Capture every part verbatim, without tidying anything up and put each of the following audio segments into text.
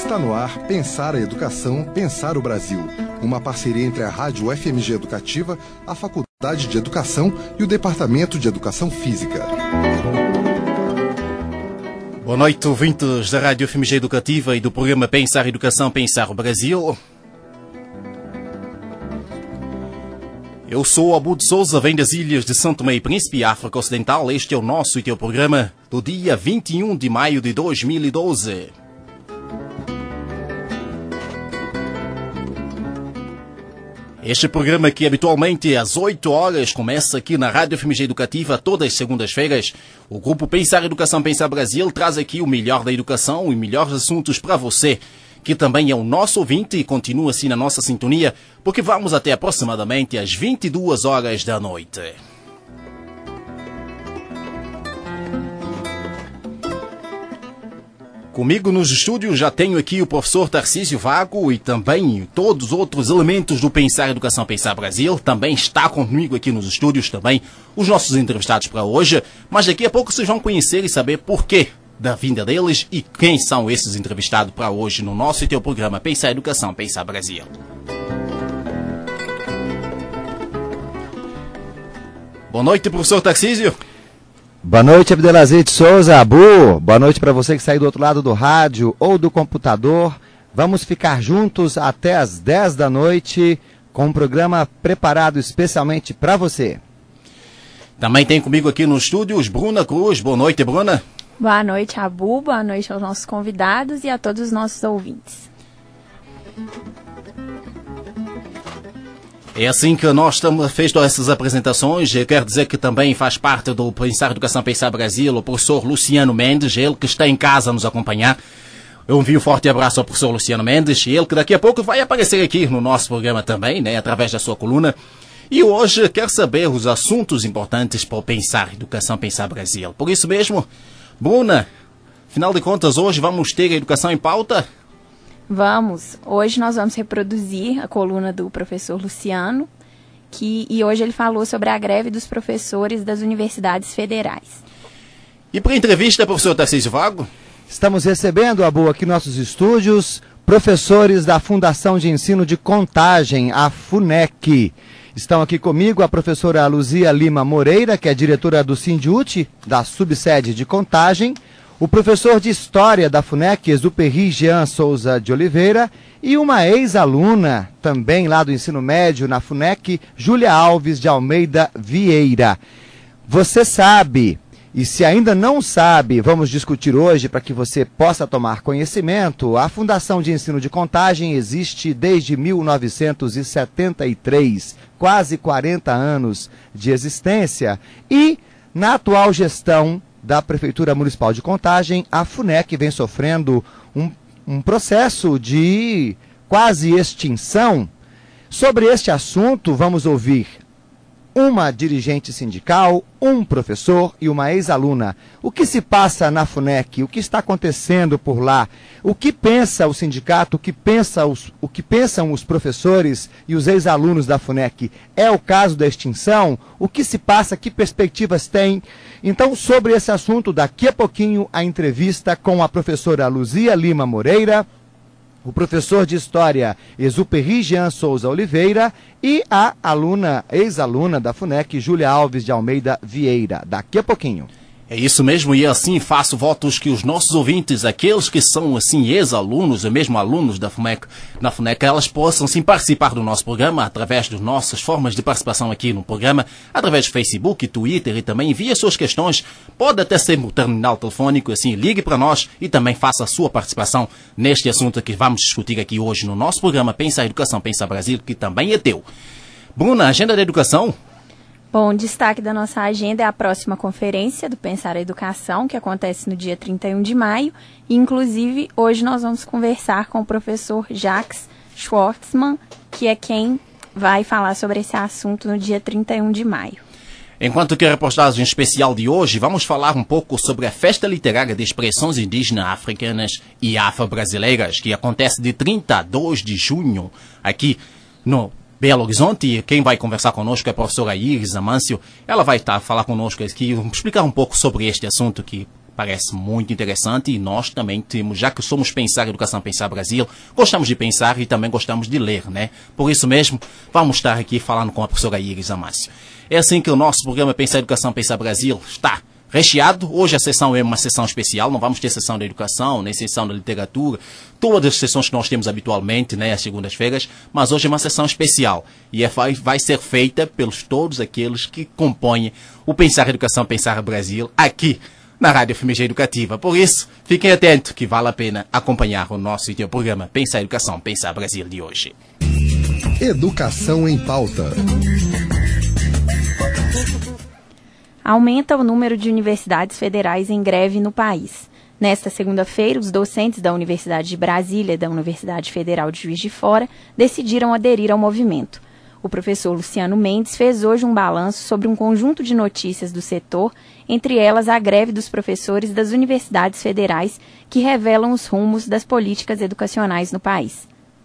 Está no ar Pensar a Educação, Pensar o Brasil. Uma parceria entre a Rádio F M G Educativa, a Faculdade de Educação e o Departamento de Educação Física. Boa noite, ouvintes da Rádio F M G Educativa e do programa Pensar a Educação, Pensar o Brasil. Eu sou Abu de Souza, venho das ilhas de São Tomé e Príncipe, África Ocidental. Este é o nosso e teu programa do dia vinte e um de maio de dois mil e doze. Este programa que habitualmente às oito horas começa aqui na Rádio F M G Educativa todas as segundas-feiras. O grupo Pensar Educação, Pensar Brasil traz aqui o melhor da educação e melhores assuntos para você, que também é o nosso ouvinte e continua assim na nossa sintonia, porque vamos até aproximadamente às vinte e duas horas da noite. Comigo nos estúdios já tenho aqui o professor Tarcísio Vago e também todos os outros elementos do Pensar Educação, Pensar Brasil. Também está comigo aqui nos estúdios também os nossos entrevistados para hoje, mas daqui a pouco vocês vão conhecer e saber porquê da vinda deles e quem são esses entrevistados para hoje no nosso e teu programa Pensar Educação, Pensar Brasil. Boa noite, professor Tarcísio. Boa noite, Abdelaziz de Souza, Abu. Boa noite para você que está aí do outro lado do rádio ou do computador. Vamos ficar juntos até as dez da noite com um programa preparado especialmente para você. Também tem comigo aqui no estúdio os Bruna Cruz. Boa noite, Bruna. Boa noite, Abu. Boa noite aos nossos convidados e a todos os nossos ouvintes. É assim que nós estamos feito essas apresentações. Eu quero dizer que também faz parte do Pensar Educação, Pensar Brasil o professor Luciano Mendes, ele que está em casa a nos acompanhar. Eu envio um forte abraço ao professor Luciano Mendes, ele que daqui a pouco vai aparecer aqui no nosso programa também, né, através da sua coluna. E hoje quer saber os assuntos importantes para o Pensar Educação, Pensar Brasil. Por isso mesmo, Bruna, afinal de contas, hoje vamos ter a educação em pauta? Vamos. Hoje nós vamos reproduzir a coluna do professor Luciano, que, e hoje ele falou sobre a greve dos professores das universidades federais. E para a entrevista, professor Tarcísio Vago? Estamos recebendo, Abu, aqui nossos estúdios, professores da Fundação de Ensino de Contagem, a FUNEC. Estão aqui comigo a professora Luzia Lima Moreira, que é diretora do Sindiúti, da subsede de Contagem, o professor de História da FUNEC, Exuperry Jean Souza de Oliveira, e uma ex-aluna, também lá do ensino médio na FUNEC, Júlia Alves de Almeida Vieira. Você sabe, e se ainda não sabe, vamos discutir hoje para que você possa tomar conhecimento, a Fundação de Ensino de Contagem existe desde mil novecentos e setenta e três, quase quarenta anos de existência, e na atual gestão da Prefeitura Municipal de Contagem, a FUNEC vem sofrendo um, um processo de quase extinção. Sobre este assunto, vamos ouvir uma dirigente sindical, um professor e uma ex-aluna. O que se passa na FUNEC? O que está acontecendo por lá? O que pensa o sindicato? O que, pensa os, o que pensam os professores e os ex-alunos da FUNEC? É o caso da extinção? O que se passa? Que perspectivas tem? Então, sobre esse assunto, daqui a pouquinho, a entrevista com a professora Luzia Lima Moreira, o professor de História Exuperry Jean Souza Oliveira e a aluna, ex-aluna da FUNEC, Júlia Alves de Almeida Vieira. Daqui a pouquinho. É isso mesmo, e assim faço votos que os nossos ouvintes, aqueles que são assim ex-alunos ou mesmo alunos da FUNEC, na FUNEC, elas possam sim participar do nosso programa através das nossas formas de participação aqui no programa, através do Facebook, Twitter e também envie suas questões, pode até ser no terminal telefônico, assim, ligue para nós e também faça a sua participação neste assunto que vamos discutir aqui hoje no nosso programa Pensar Educação, Pensar Brasil, que também é teu. Bruna, agenda da educação? Bom, o destaque da nossa agenda é a próxima conferência do Pensar a Educação, que acontece no dia trinta e um de maio. E, inclusive, hoje nós vamos conversar com o professor Jacques Schwartzman, que é quem vai falar sobre esse assunto no dia trinta e um de maio. Enquanto que a reportagem especial de hoje, vamos falar um pouco sobre a Festa Literária de Expressões Indígenas Africanas e Afro-Brasileiras, que acontece de trinta a dois de junho aqui no Belo Horizonte. E quem vai conversar conosco é a professora Iris Amâncio. Ela vai estar a falar conosco aqui, explicar um pouco sobre este assunto que Parece muito interessante e nós também temos, já que somos Pensar Educação, Pensar Brasil, gostamos de pensar e também gostamos de ler, né? Por isso mesmo, vamos estar aqui falando com a professora Iris Amácio. É assim que o nosso programa Pensar Educação, Pensar Brasil está recheado. Hoje a sessão é uma sessão especial, não vamos ter sessão da educação, nem sessão da literatura, todas as sessões que nós temos habitualmente, né, às segundas-feiras, mas hoje é uma sessão especial e é, vai, vai ser feita pelos todos aqueles que compõem o Pensar Educação, Pensar Brasil aqui na Rádio F M G Educativa. Por isso, fiquem atentos que vale a pena acompanhar o nosso programa Pensar Educação, Pensar Brasil de hoje. Educação em pauta. Aumenta o número de universidades federais em greve no país. Nesta segunda-feira, os docentes da Universidade de Brasília e da Universidade Federal de Juiz de Fora decidiram aderir ao movimento. O professor Luciano Mendes fez hoje um balanço sobre um conjunto de notícias do setor, entre elas a greve dos professores das universidades federais, que revelam os rumos das políticas educacionais no país.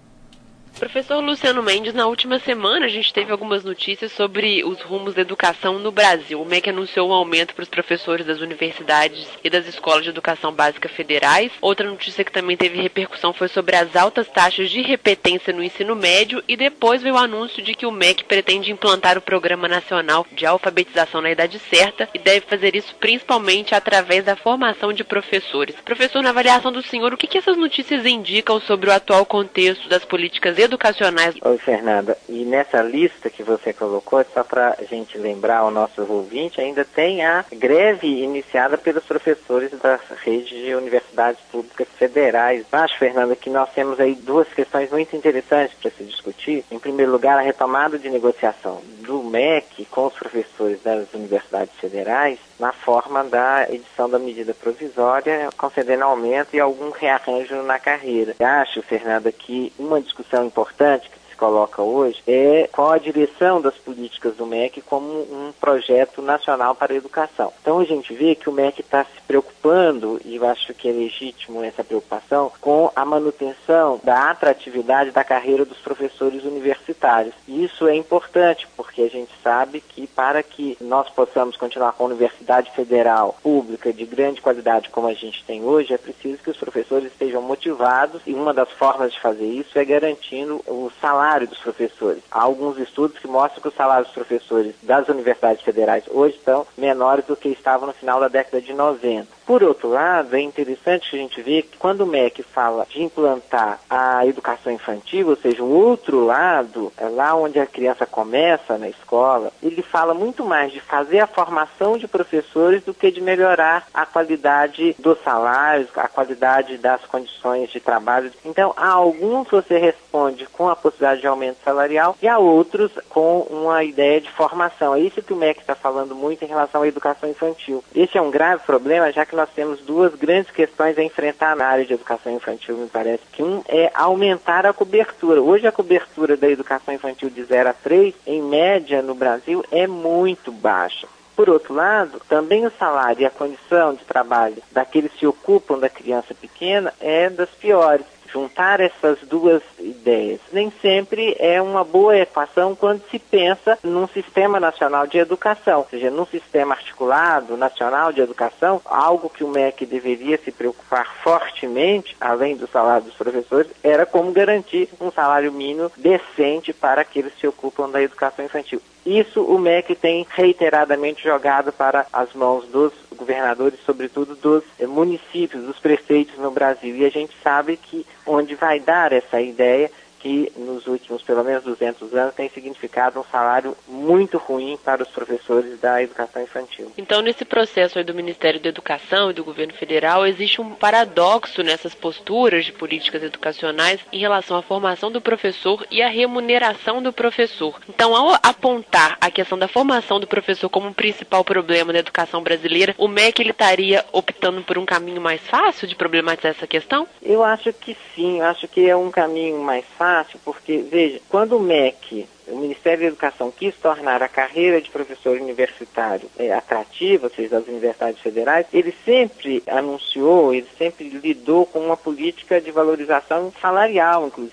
Professor Luciano Mendes, na última semana a gente teve algumas notícias sobre os rumos da educação no Brasil. O M E C anunciou um aumento para os professores das universidades e das escolas de educação básica federais. Outra notícia que também teve repercussão foi sobre as altas taxas de repetência no ensino médio e depois veio o anúncio de que o M E C pretende implantar o Programa Nacional de Alfabetização na Idade Certa e deve fazer isso principalmente através da formação de professores. Professor, na avaliação do senhor, o que, que essas notícias indicam sobre o atual contexto das políticas educacionais? Oi, Fernanda, e nessa lista que você colocou, só para a gente lembrar ao nosso ouvinte, ainda tem a greve iniciada pelos professores da rede de universidades públicas federais. Acho, Fernanda, que nós temos aí duas questões muito interessantes para se discutir. Em primeiro lugar, a retomada de negociação do M E C com os professores das universidades federais na forma da edição da medida provisória, concedendo aumento e algum rearranjo na carreira. Acho, Fernanda, que uma discussão importante que se coloca hoje é qual a direção das políticas do M E C como um projeto nacional para a educação. Então a gente vê que o M E C está se preocupando, e eu acho que é legítimo essa preocupação, com a manutenção da atratividade da carreira dos professores universitários. E isso é importante, porque a gente sabe que para que nós possamos continuar com a universidade federal pública de grande qualidade como a gente tem hoje, é preciso que os professores estejam motivados, e uma das formas de fazer isso é garantindo o salário dos professores. Há alguns estudos que mostram que os salários dos professores das universidades federais hoje estão menores do que estavam no final da década de noventa. Por outro lado, é interessante que a gente vê que quando o M E C fala de implantar a educação infantil, ou seja, um outro lado, é lá onde a criança começa na escola, ele fala muito mais de fazer a formação de professores do que de melhorar a qualidade dos salários, a qualidade das condições de trabalho. Então, a alguns você responde com a possibilidade de aumento salarial e a outros com uma ideia de formação. É isso que o M E C está falando muito em relação à educação infantil. Esse é um grave problema, já que nós temos duas grandes questões a enfrentar na área de educação infantil, me parece. Que um é aumentar a cobertura. Hoje a cobertura da educação infantil de zero a três, em média no Brasil, é muito baixa. Por outro lado, também o salário e a condição de trabalho daqueles que se ocupam da criança pequena é das piores. Juntar essas duas ideias nem sempre é uma boa equação quando se pensa num sistema nacional de educação, ou seja, num sistema articulado nacional de educação, algo que o M E C deveria se preocupar fortemente, além do salário dos professores, era como garantir um salário mínimo decente para aqueles que se ocupam da educação infantil. Isso o M E C tem reiteradamente jogado para as mãos dos governadores, sobretudo dos eh, municípios, dos prefeitos no Brasil. E a gente sabe que onde vai dar essa ideia, que nos últimos pelo menos duzentos anos tem significado um salário muito ruim para os professores da educação infantil. Então, nesse processo aí do Ministério da Educação e do governo federal, existe um paradoxo nessas posturas de políticas educacionais em relação à formação do professor e à remuneração do professor. Então, ao apontar a questão da formação do professor como um principal problema da educação brasileira, o M E C ele estaria optando por um caminho mais fácil de problematizar essa questão? Eu acho que sim, eu acho que é um caminho mais fácil, porque, veja, quando o M E C, o Ministério da Educação, quis tornar a carreira de professor universitário é, atrativa, ou seja, das universidades federais, ele sempre anunciou, ele sempre lidou com uma política de valorização salarial, inclusive.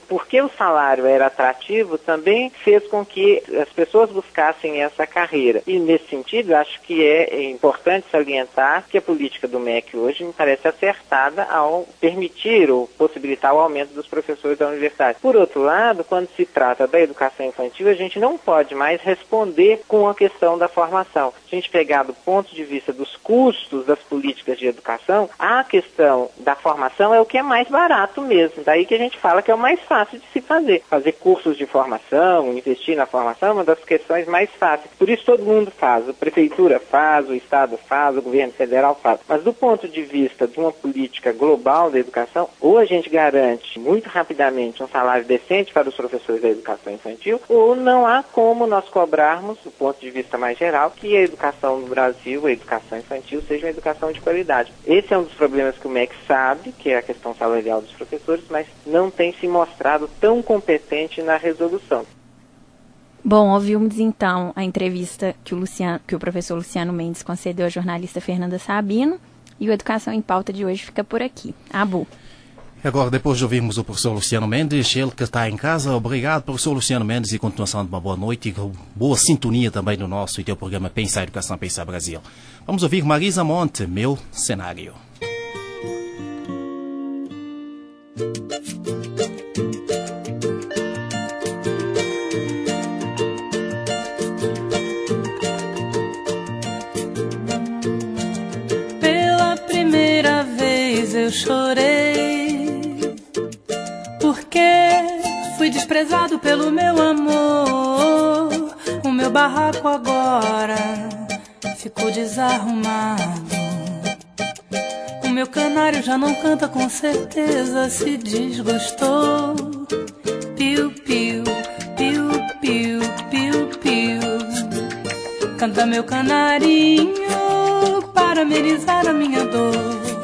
porque o salário era atrativo, também fez com que as pessoas buscassem essa carreira. E nesse sentido, acho que é importante salientar que a política do M E C hoje me parece acertada ao permitir ou possibilitar o aumento dos professores da universidade. Por outro lado, quando se trata da educação infantil, a gente não pode mais responder com a questão da formação. Se a gente pegar do ponto de vista dos custos das políticas de educação, a questão da formação é o que é mais barato mesmo. Daí que a gente fala que é o mais fácil de se fazer. Fazer cursos de formação, investir na formação é uma das questões mais fáceis. Por isso todo mundo faz. A prefeitura faz, o Estado faz, o governo federal faz. Mas do ponto de vista de uma política global da educação, ou a gente garante muito rapidamente um salário decente para os professores da educação infantil, ou não há como nós cobrarmos, do ponto de vista mais geral, que a educação no Brasil, a educação infantil, seja uma educação de qualidade. Esse é um dos problemas que o M E C sabe, que é a questão salarial dos professores, mas não tem se mostrado tão competente na resolução. Bom, ouvimos então a entrevista que o, Luciano, que o professor Luciano Mendes concedeu à jornalista Fernanda Sabino, e o Educação em Pauta de hoje fica por aqui. Abu. Agora, depois de ouvirmos o professor Luciano Mendes, ele que está em casa, obrigado, professor Luciano Mendes, e continuação de uma boa noite e boa sintonia também no nosso e teu programa Pensar Educação, Pensar Brasil. Vamos ouvir Marisa Monte, Meu Cenário. Pela primeira vez eu chorei, porque fui desprezado pelo meu amor. O meu barraco agora ficou desarrumado. O meu canário já não canta, com certeza se desgostou. Piu, piu, piu, piu, piu, piu. Canta meu canarinho para amenizar a minha dor.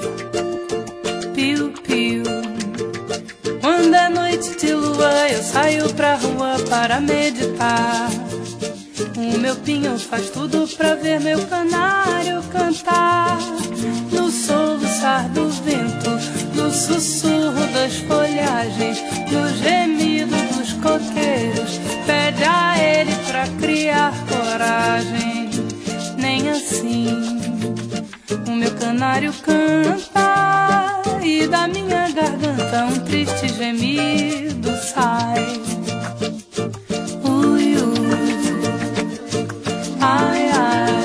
Piu, piu. Quando é noite de lua eu saio pra rua para meditar. O meu pinho faz tudo pra ver meu canário cantar. No soluçar do vento, no sussurro das folhagens, no gemido dos coqueiros, pede a ele pra criar coragem. Nem assim o meu canário canta, e da minha garganta um triste gemido sai. Ui, ui, ai, ai,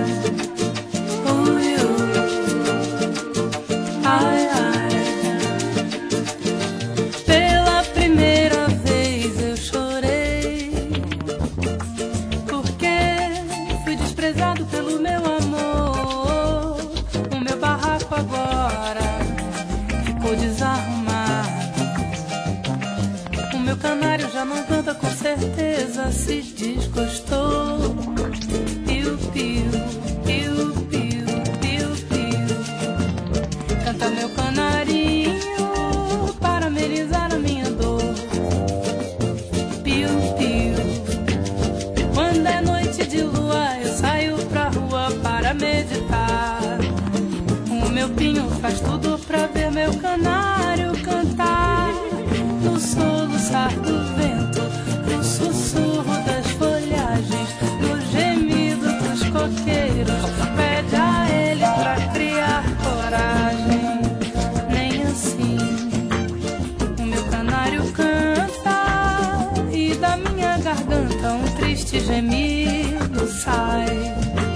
ui, ui, ai, ai. Pela primeira vez eu chorei, porque fui desprezado pelo meu amor. O meu barraco agora ficou desarrumado. O meu canário já não canta, com certeza se desgostou. Piu, piu, piu, piu, piu, piu. Canta meu canarinho para amenizar a minha dor. Piu, piu. Quando é noite de lua eu saio pra rua para meditar. O meu pinho faz tudo pra ver meu canário cantar. No soluçar do vento, no sussurro das folhagens, no gemido dos coqueiros, pede a ele pra criar coragem. Nem assim o meu canário canta, e da minha garganta um triste gemido sai.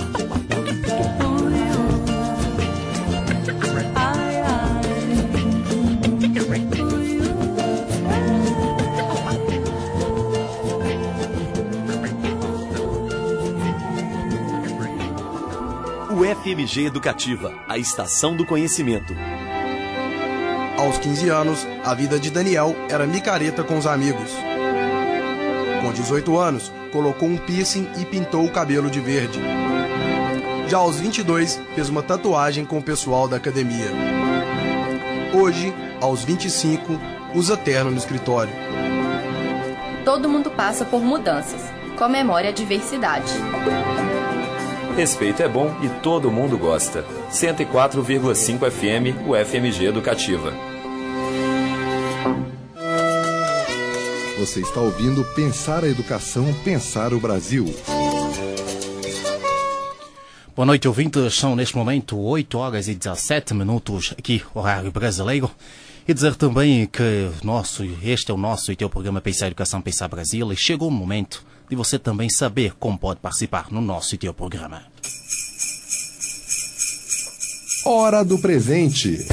U F M G Educativa, a estação do conhecimento. Aos quinze anos, a vida de Daniel era micareta com os amigos. Com dezoito anos, colocou um piercing e pintou o cabelo de verde. Já aos vinte e dois, fez uma tatuagem com o pessoal da academia. Hoje, aos vinte e cinco, usa terno no escritório. Todo mundo passa por mudanças. Comemore a diversidade. Respeito é bom e todo mundo gosta. cento e quatro vírgula cinco F M, U F M G Educativa. Você está ouvindo Pensar a Educação, Pensar o Brasil. Boa noite, ouvintes. São neste momento oito horas e dezassete minutos aqui, horário brasileiro. E dizer também que nosso, este é o nosso e teu programa Pensar a Educação, Pensar Brasil. E chegou o momento de você também saber como pode participar no nosso e teu programa. Hora do presente.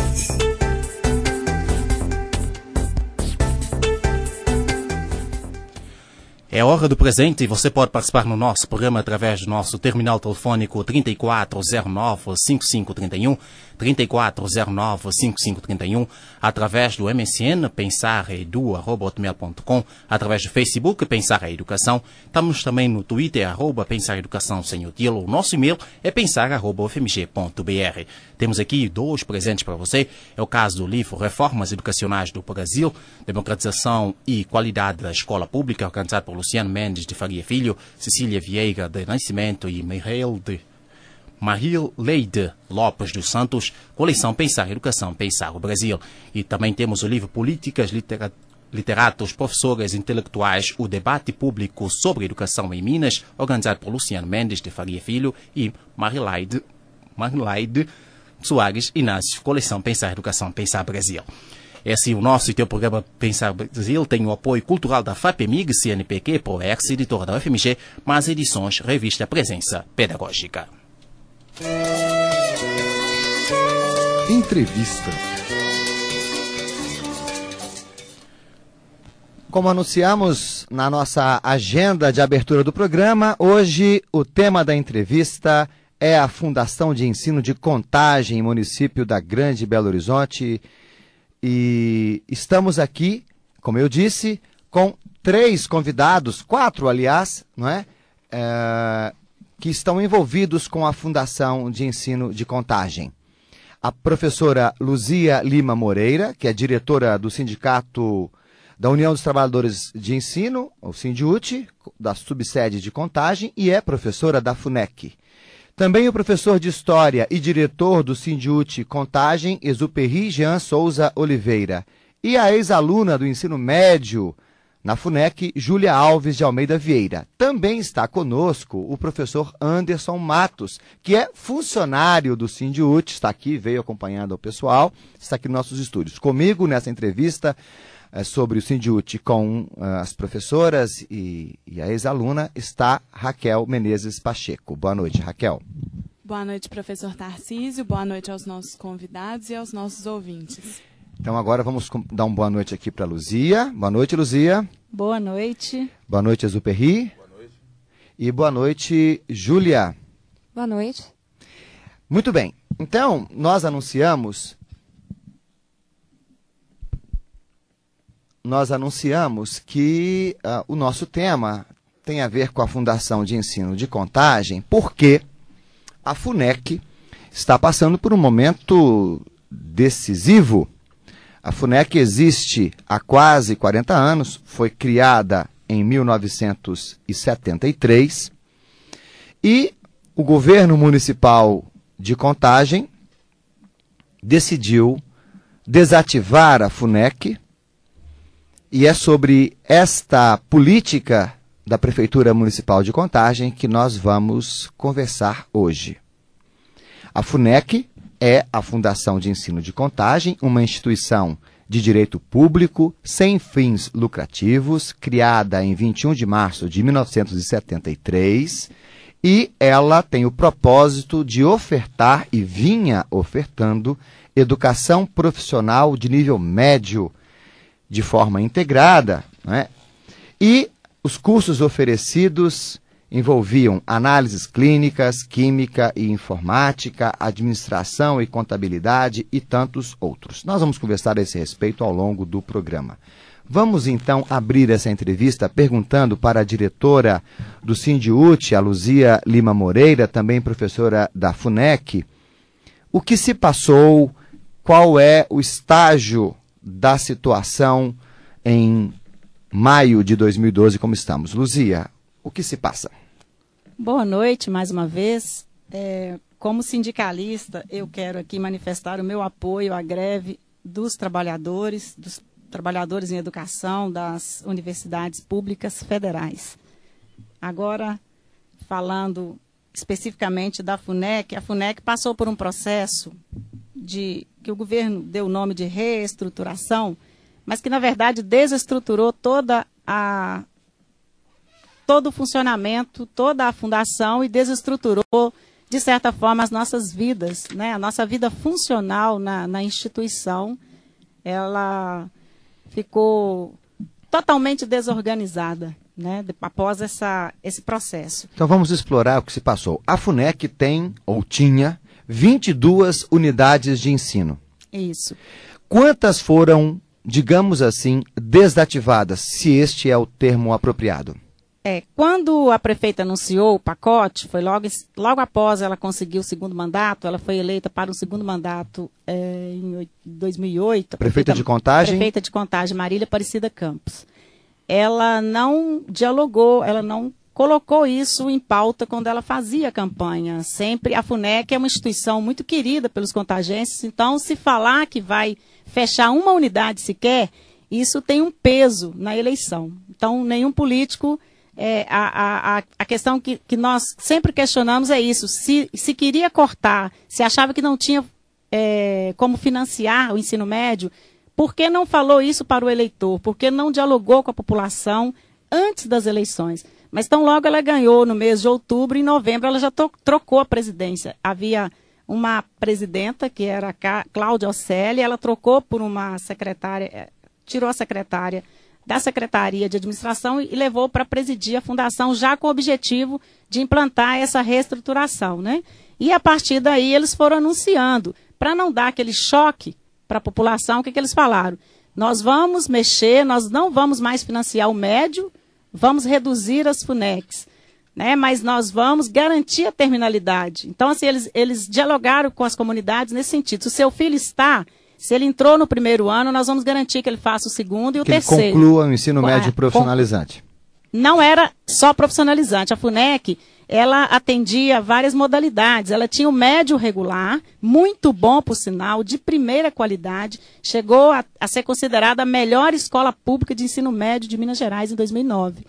É hora do presente e você pode participar no nosso programa através do nosso terminal telefônico trinta e quatro zero nove, cinquenta e cinco trinta e um, trinta e quatro zero nove, cinquenta e cinco trinta e um, através do M S N, pensaredu arroba hotmail ponto com, através do Facebook, Pensar a Educação. Estamos também no Twitter, arroba Pensar a Educação sem o tilo. O nosso e-mail é pensar arroba f m g ponto b r. Temos aqui dois presentes para você. É o caso do livro Reformas Educacionais do Brasil, Democratização e Qualidade da Escola Pública, organizado por Luciano Mendes de Faria Filho, Cecília Vieira de Nascimento e Marileide Lopes dos Santos, coleção Pensar a Educação, Pensar o Brasil. E também temos o livro Políticas, Litera- Literatos, Professores Intelectuais, o Debate Público sobre Educação em Minas, organizado por Luciano Mendes de Faria Filho e Marileide, Marileide Soares Inácio, coleção Pensar a Educação, Pensar Brasil. É assim, o nosso e teu programa Pensar Brasil tem o apoio cultural da FAPEMIG, C N P Q, Proex, editora da U F M G, mais edições, revista Presença Pedagógica. Entrevista. Como anunciamos na nossa agenda de abertura do programa, hoje o tema da entrevista é a Fundação de Ensino de Contagem, município da Grande Belo Horizonte. E estamos aqui, como eu disse, com três convidados, quatro, aliás, não é? É, que estão envolvidos com a Fundação de Ensino de Contagem. A professora Luzia Lima Moreira, que é diretora do Sindicato da União dos Trabalhadores de Ensino, o Sindiúti, da subsede de Contagem, e é professora da FUNEC. Também o professor de História e diretor do Sindiúti Contagem, Exuperry Jean Souza Oliveira. E a ex-aluna do ensino médio na FUNEC, Júlia Alves de Almeida Vieira. Também está conosco o professor Anderson Matos, que é funcionário do Sindiúti, está aqui, veio acompanhando o pessoal, está aqui nos nossos estúdios. Comigo nessa entrevista é, sobre o Sindiúti com uh, as professoras e, e a ex-aluna está Raquel Menezes Pacheco. Boa noite, Raquel. Boa noite, professor Tarcísio. Boa noite aos nossos convidados e aos nossos ouvintes. Então agora vamos dar uma boa noite aqui para a Luzia. Boa noite, Luzia. Boa noite. Boa noite, Exuperry. Boa noite. E boa noite, Júlia. Boa noite. Muito bem. Então, nós anunciamos... Nós anunciamos que uh, o nosso tema tem a ver com a Fundação de Ensino de Contagem, porque a FUNEC está passando por um momento decisivo. A FUNEC existe há quase quarenta anos, foi criada em mil novecentos e setenta e três, e o governo municipal de Contagem decidiu desativar a FUNEC, e é sobre esta política da Prefeitura Municipal de Contagem que nós vamos conversar hoje. A FUNEC é a Fundação de Ensino de Contagem, uma instituição de direito público, sem fins lucrativos, criada em vinte e um de março de mil novecentos e setenta e três, e ela tem o propósito de ofertar, e vinha ofertando, educação profissional de nível médio, de forma integrada, né? E os cursos oferecidos envolviam análises clínicas, química e informática, administração e contabilidade e tantos outros. Nós vamos conversar a esse respeito ao longo do programa. Vamos então abrir essa entrevista perguntando para a diretora do Sindiúti, a Luzia Lima Moreira, também professora da FUNEC, o que se passou, qual é o estágio da situação em maio de dois mil e doze, como estamos. Luzia, o que se passa? Boa noite, mais uma vez. É, como sindicalista, eu quero aqui manifestar o meu apoio à greve dos trabalhadores, dos trabalhadores em educação das universidades públicas federais. Agora, falando especificamente da FUNEC, a FUNEC passou por um processo de que o governo deu o nome de reestruturação, mas que, na verdade, desestruturou toda a, todo o funcionamento, toda a fundação e desestruturou, de certa forma, as nossas vidas, né? A nossa vida funcional na, na instituição, ela ficou totalmente desorganizada, né? Após essa, esse processo. Então vamos explorar o que se passou. A FUNEC tem, ou tinha, vinte e duas unidades de ensino. Isso. Quantas foram, digamos assim, desativadas, se este é o termo apropriado? É, quando a prefeita anunciou o pacote, foi logo, logo após ela conseguir o segundo mandato, ela foi eleita para o segundo mandato é, em dois mil e oito. Prefeita, prefeita de Contagem? Prefeita de Contagem, Marília Aparecida Campos. Ela não dialogou, ela não colocou isso em pauta quando ela fazia a campanha. Sempre a FUNEC é uma instituição muito querida pelos contagenses, então se falar que vai fechar uma unidade sequer, isso tem um peso na eleição. Então nenhum político, é, a, a, a questão que, que nós sempre questionamos é isso, se, se queria cortar, se achava que não tinha é, como financiar o ensino médio, por que não falou isso para o eleitor? Por que não dialogou com a população antes das eleições? Mas tão logo ela ganhou no mês de outubro, em novembro ela já trocou a presidência. Havia uma presidenta, que era a Cláudia Ocelli, ela trocou por uma secretária, tirou a secretária da Secretaria de Administração e levou para presidir a fundação, já com o objetivo de implantar essa reestruturação, né? E a partir daí eles foram anunciando, para não dar aquele choque para a população, o que, que eles falaram? Nós vamos mexer, nós não vamos mais financiar o médio, vamos reduzir as FUNECs, né? Mas nós vamos garantir a terminalidade. Então, assim, eles, eles dialogaram com as comunidades nesse sentido. Se o seu filho está, se ele entrou no primeiro ano, nós vamos garantir que ele faça o segundo e o que terceiro. Que ele conclua o ensino médio profissionalizante. Não era só profissionalizante. A FUNEC, ela atendia várias modalidades. Ela tinha o médio regular, muito bom, por sinal, de primeira qualidade. Chegou a, a ser considerada a melhor escola pública de ensino médio de Minas Gerais em dois mil e nove.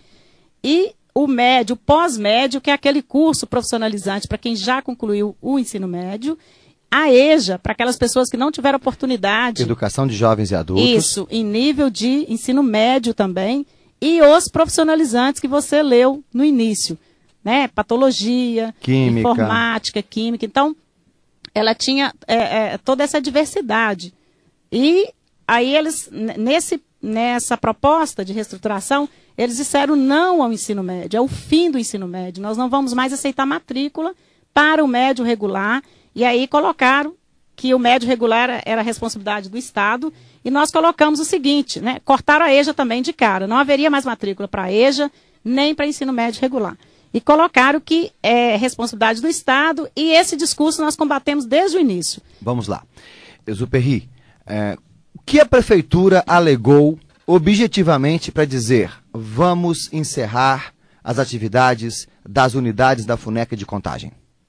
E o médio, o pós-médio, que é aquele curso profissionalizante para quem já concluiu o ensino médio. A EJA, para aquelas pessoas que não tiveram oportunidade. Educação de jovens e adultos. Isso, em nível de ensino médio também. E os profissionalizantes que você leu no início, né? Patologia, química. Informática, química. Então, ela tinha é, é, toda essa diversidade. E aí eles, nesse, nessa proposta de reestruturação, eles disseram não ao ensino médio, é o fim do ensino médio. Nós não vamos mais aceitar matrícula para o médio regular. E aí colocaram que o médio regular era, era responsabilidade do Estado. E nós colocamos o seguinte, né? Cortaram a EJA também de cara. Não haveria mais matrícula para a EJA, nem para ensino médio regular. E colocaram que é responsabilidade do Estado, e esse discurso nós combatemos desde o início. Vamos lá. Exuperry, é, o que a Prefeitura alegou objetivamente para dizer vamos encerrar as atividades das unidades da FUNEC de Contagem?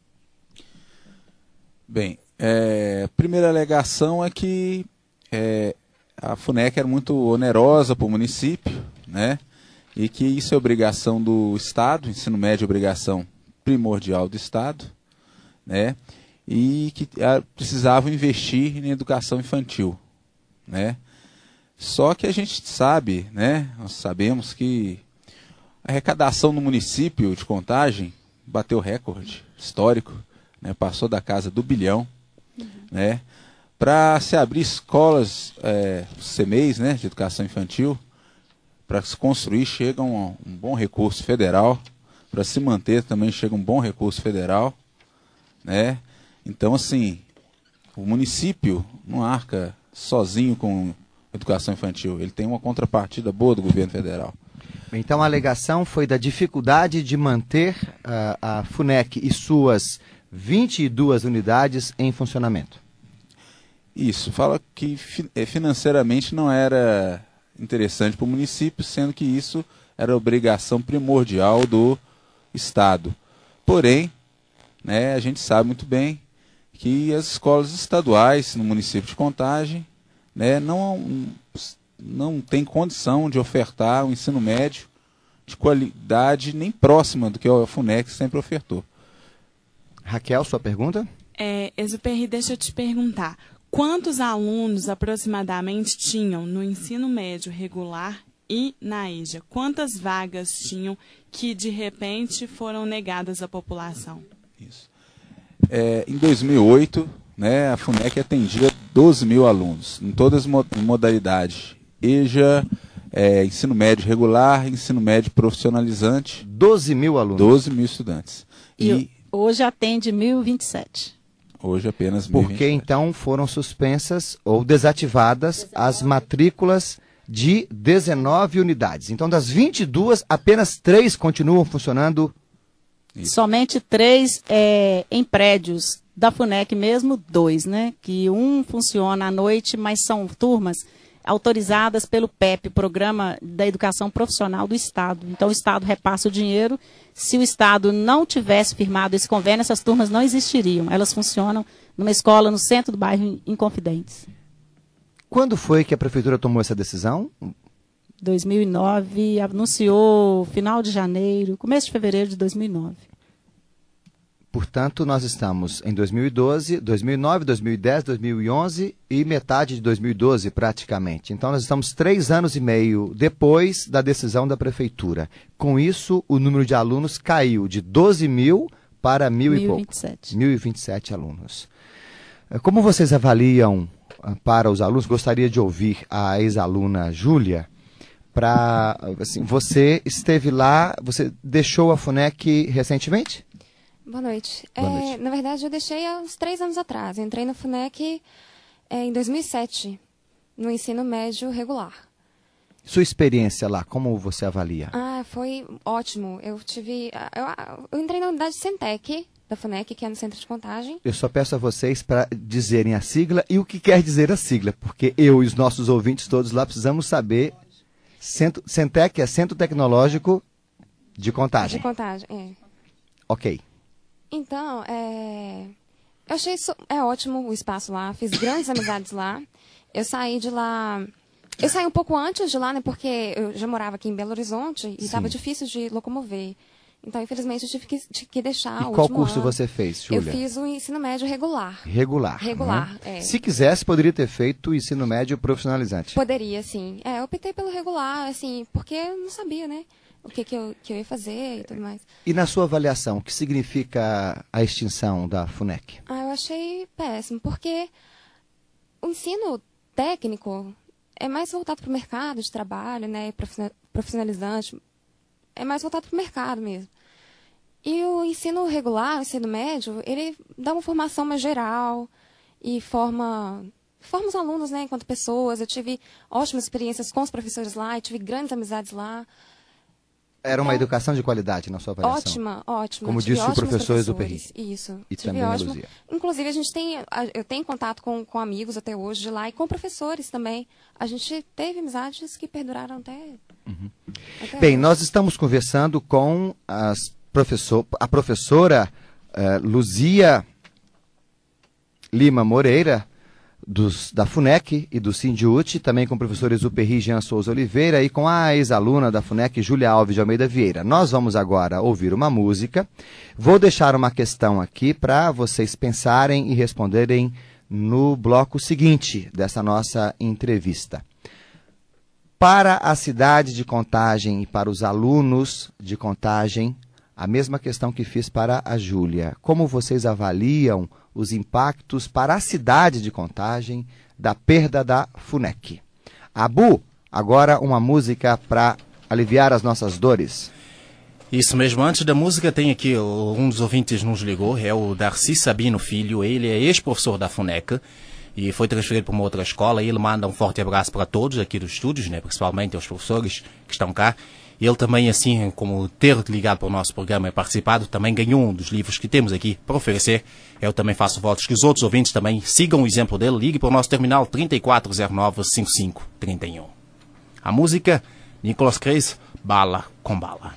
Bem, é, a primeira alegação é que é, a FUNEC era muito onerosa para o município, né? E que isso é obrigação do Estado, ensino médio é obrigação primordial do Estado, né? E que a, precisavam investir em educação infantil, né? Só que a gente sabe, né? Nós sabemos que a arrecadação no município de Contagem bateu recorde histórico, né? Passou da casa do bilhão, uhum. né? Para se abrir escolas, é, C M E Is, né? De educação infantil, para se construir chega um, um bom recurso federal, para se manter também chega um bom recurso federal, né? Então, assim, o município não arca sozinho com educação infantil, ele tem uma contrapartida boa do governo federal. Então a alegação foi da dificuldade de manter uh, a FUNEC e suas vinte e duas unidades em funcionamento. Isso, fala que financeiramente não era interessante para o município, sendo que isso era obrigação primordial do Estado. Porém, né, a gente sabe muito bem que as escolas estaduais no município de Contagem, né, não, não tem condição de ofertar um ensino médio de qualidade nem próxima do que a FUNEC sempre ofertou. Raquel, sua pergunta? É, Exuperry, deixa eu te perguntar. Quantos alunos aproximadamente tinham no ensino médio regular e na E J A? Quantas vagas tinham que, de repente, foram negadas à população? Isso. É, em dois mil e oito, né, a FUNEC atendia doze mil alunos, em todas as modalidades. E J A, é, ensino médio regular, ensino médio profissionalizante. doze mil alunos? doze mil estudantes. E, e hoje atende mil e vinte e sete. Hoje apenas mil e vinte e sete. Porque então foram suspensas ou desativadas as matrículas de dezenove unidades. Então, das vinte e duas, apenas três continuam funcionando. Isso. Somente três é, em prédios da FUNEC mesmo, dois, né? Que um funciona à noite, mas são turmas autorizadas pelo P E P, Programa da Educação Profissional do Estado. Então, o Estado repassa o dinheiro. Se o Estado não tivesse firmado esse convênio, essas turmas não existiriam. Elas funcionam numa escola no centro do bairro Inconfidentes. Quando foi que a Prefeitura tomou essa decisão? dois mil e nove, anunciou final de janeiro, começo de fevereiro de dois mil e nove. Portanto, nós estamos em dois mil e doze, dois mil e nove, dois mil e dez, dois mil e onze e metade de dois mil e doze praticamente. Então, nós estamos três anos e meio depois da decisão da Prefeitura. Com isso, o número de alunos caiu de doze mil para mil e pouco. mil e vinte e sete alunos. Como vocês avaliam para os alunos? Gostaria de ouvir a ex-aluna Júlia. Para, assim, você esteve lá, você deixou a FUNEC recentemente? Boa noite. Boa é, noite. Na verdade, eu deixei há uns três anos atrás. Eu entrei na FUNEC é, em dois mil e sete, no ensino médio regular. Sua experiência lá, como você avalia? Ah, foi ótimo. Eu tive, eu, eu entrei na unidade Centec da FUNEC, que é no Centro de Contagem. Eu só peço a vocês para dizerem a sigla e o que quer dizer a sigla, porque eu e os nossos ouvintes todos lá precisamos saber. Centro, Centec é Centro Tecnológico de Contagem. De Contagem, é. Ok. Então, é, eu achei isso, é ótimo o espaço lá, fiz grandes amizades lá. Eu saí de lá, eu saí um pouco antes de lá, né, porque eu já morava aqui em Belo Horizonte e estava difícil de locomover. Então, infelizmente, eu tive que, tive que deixar e o qual último curso ano. você fez, Júlia? Eu fiz o ensino médio regular. Regular. Regular, né? é. Se quisesse, poderia ter feito o ensino médio profissionalizante. Poderia, sim. É, eu optei pelo regular, assim, porque eu não sabia, né, o que, que, eu, que eu ia fazer e tudo mais. E na sua avaliação, o que significa a extinção da FUNEC? Ah, eu achei péssimo, porque o ensino técnico é mais voltado para o mercado de trabalho, né, profissionalizante, é mais voltado para o mercado mesmo. E o ensino regular, o ensino médio, ele dá uma formação mais geral e forma, forma os alunos, né, enquanto pessoas. Eu tive ótimas experiências com os professores lá, eu tive grandes amizades lá. Era uma então, educação de qualidade na sua avaliação? Ótima, ótima. Como disse o professor Exuperry. Isso. E tive também ótimo. a Luzia. Inclusive, a gente tem, eu tenho contato com, com amigos até hoje de lá e com professores também. A gente teve amizades que perduraram até... Uhum. até Bem, hoje. nós estamos conversando com as professor, a professora uh, Luzia Lima Moreira, dos, da FUNEC e do Sindiúti, também com o professor Exuperry Jean Souza Oliveira e com a ex-aluna da FUNEC, Júlia Alves de Almeida Vieira. Nós vamos agora ouvir uma música. Vou deixar uma questão aqui para vocês pensarem e responderem no bloco seguinte dessa nossa entrevista. Para a cidade de Contagem e para os alunos de Contagem, a mesma questão que fiz para a Júlia. Como vocês avaliam os impactos para a cidade de Contagem da perda da FUNEC? Abu, agora uma música para aliviar as nossas dores. Isso mesmo, antes da música tem aqui, um dos ouvintes nos ligou, é o Darcy Sabino Filho, ele é ex-professor da FUNEC e foi transferido para uma outra escola e ele manda um forte abraço para todos aqui dos estúdios, né, principalmente aos professores que estão cá. Ele também, assim como ter ligado para o nosso programa e participado, também ganhou um dos livros que temos aqui para oferecer. Eu também faço votos que os outros ouvintes também sigam o exemplo dele. Ligue para o nosso terminal trinta e quatro zero nove, cinquenta e cinco trinta e um. A música, Nicolas Cage, Bala com Bala.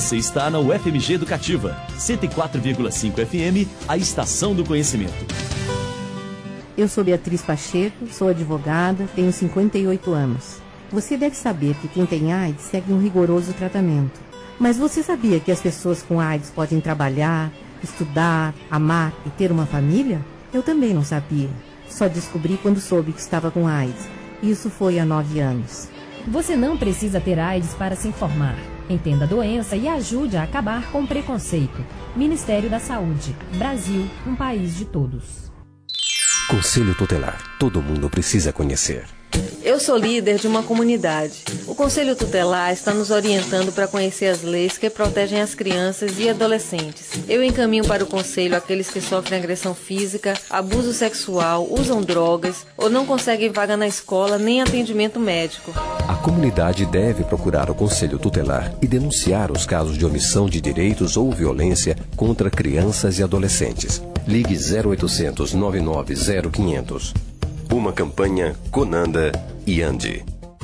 Você está na U F M G Educativa, cento e quatro vírgula cinco F M, a estação do conhecimento. Eu sou Beatriz Pacheco, sou advogada, tenho cinquenta e oito anos. Você deve saber que quem tem AIDS segue um rigoroso tratamento. Mas você sabia que as pessoas com AIDS podem trabalhar, estudar, amar e ter uma família? Eu também não sabia. Só descobri quando soube que estava com AIDS. Isso foi há nove anos. Você não precisa ter AIDS para se informar. Entenda a doença e ajude a acabar com o preconceito. Ministério da Saúde. Brasil, um país de todos. Conselho Tutelar. Todo mundo precisa conhecer. Eu sou líder de uma comunidade. O Conselho Tutelar está nos orientando para conhecer as leis que protegem as crianças e adolescentes. Eu encaminho para o Conselho aqueles que sofrem agressão física, abuso sexual, usam drogas ou não conseguem vaga na escola nem atendimento médico. A comunidade deve procurar o Conselho Tutelar e denunciar os casos de omissão de direitos ou violência contra crianças e adolescentes. Ligue zero oitocentos, nove nove zero quinhentos. Uma campanha Conanda e Andi.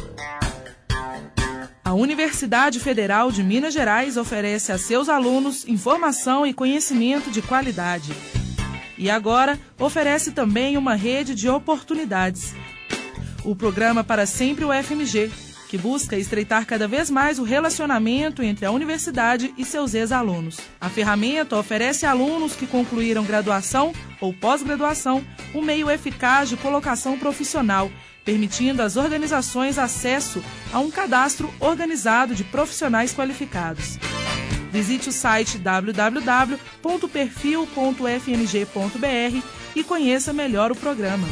A Universidade Federal de Minas Gerais oferece a seus alunos informação e conhecimento de qualidade. E agora oferece também uma rede de oportunidades. O programa Para Sempre U F M G, que busca estreitar cada vez mais o relacionamento entre a universidade e seus ex-alunos. A ferramenta oferece a alunos que concluíram graduação ou pós-graduação um meio eficaz de colocação profissional, permitindo às organizações acesso a um cadastro organizado de profissionais qualificados. Visite o site w w w ponto perfil ponto f m g ponto b r e conheça melhor o programa.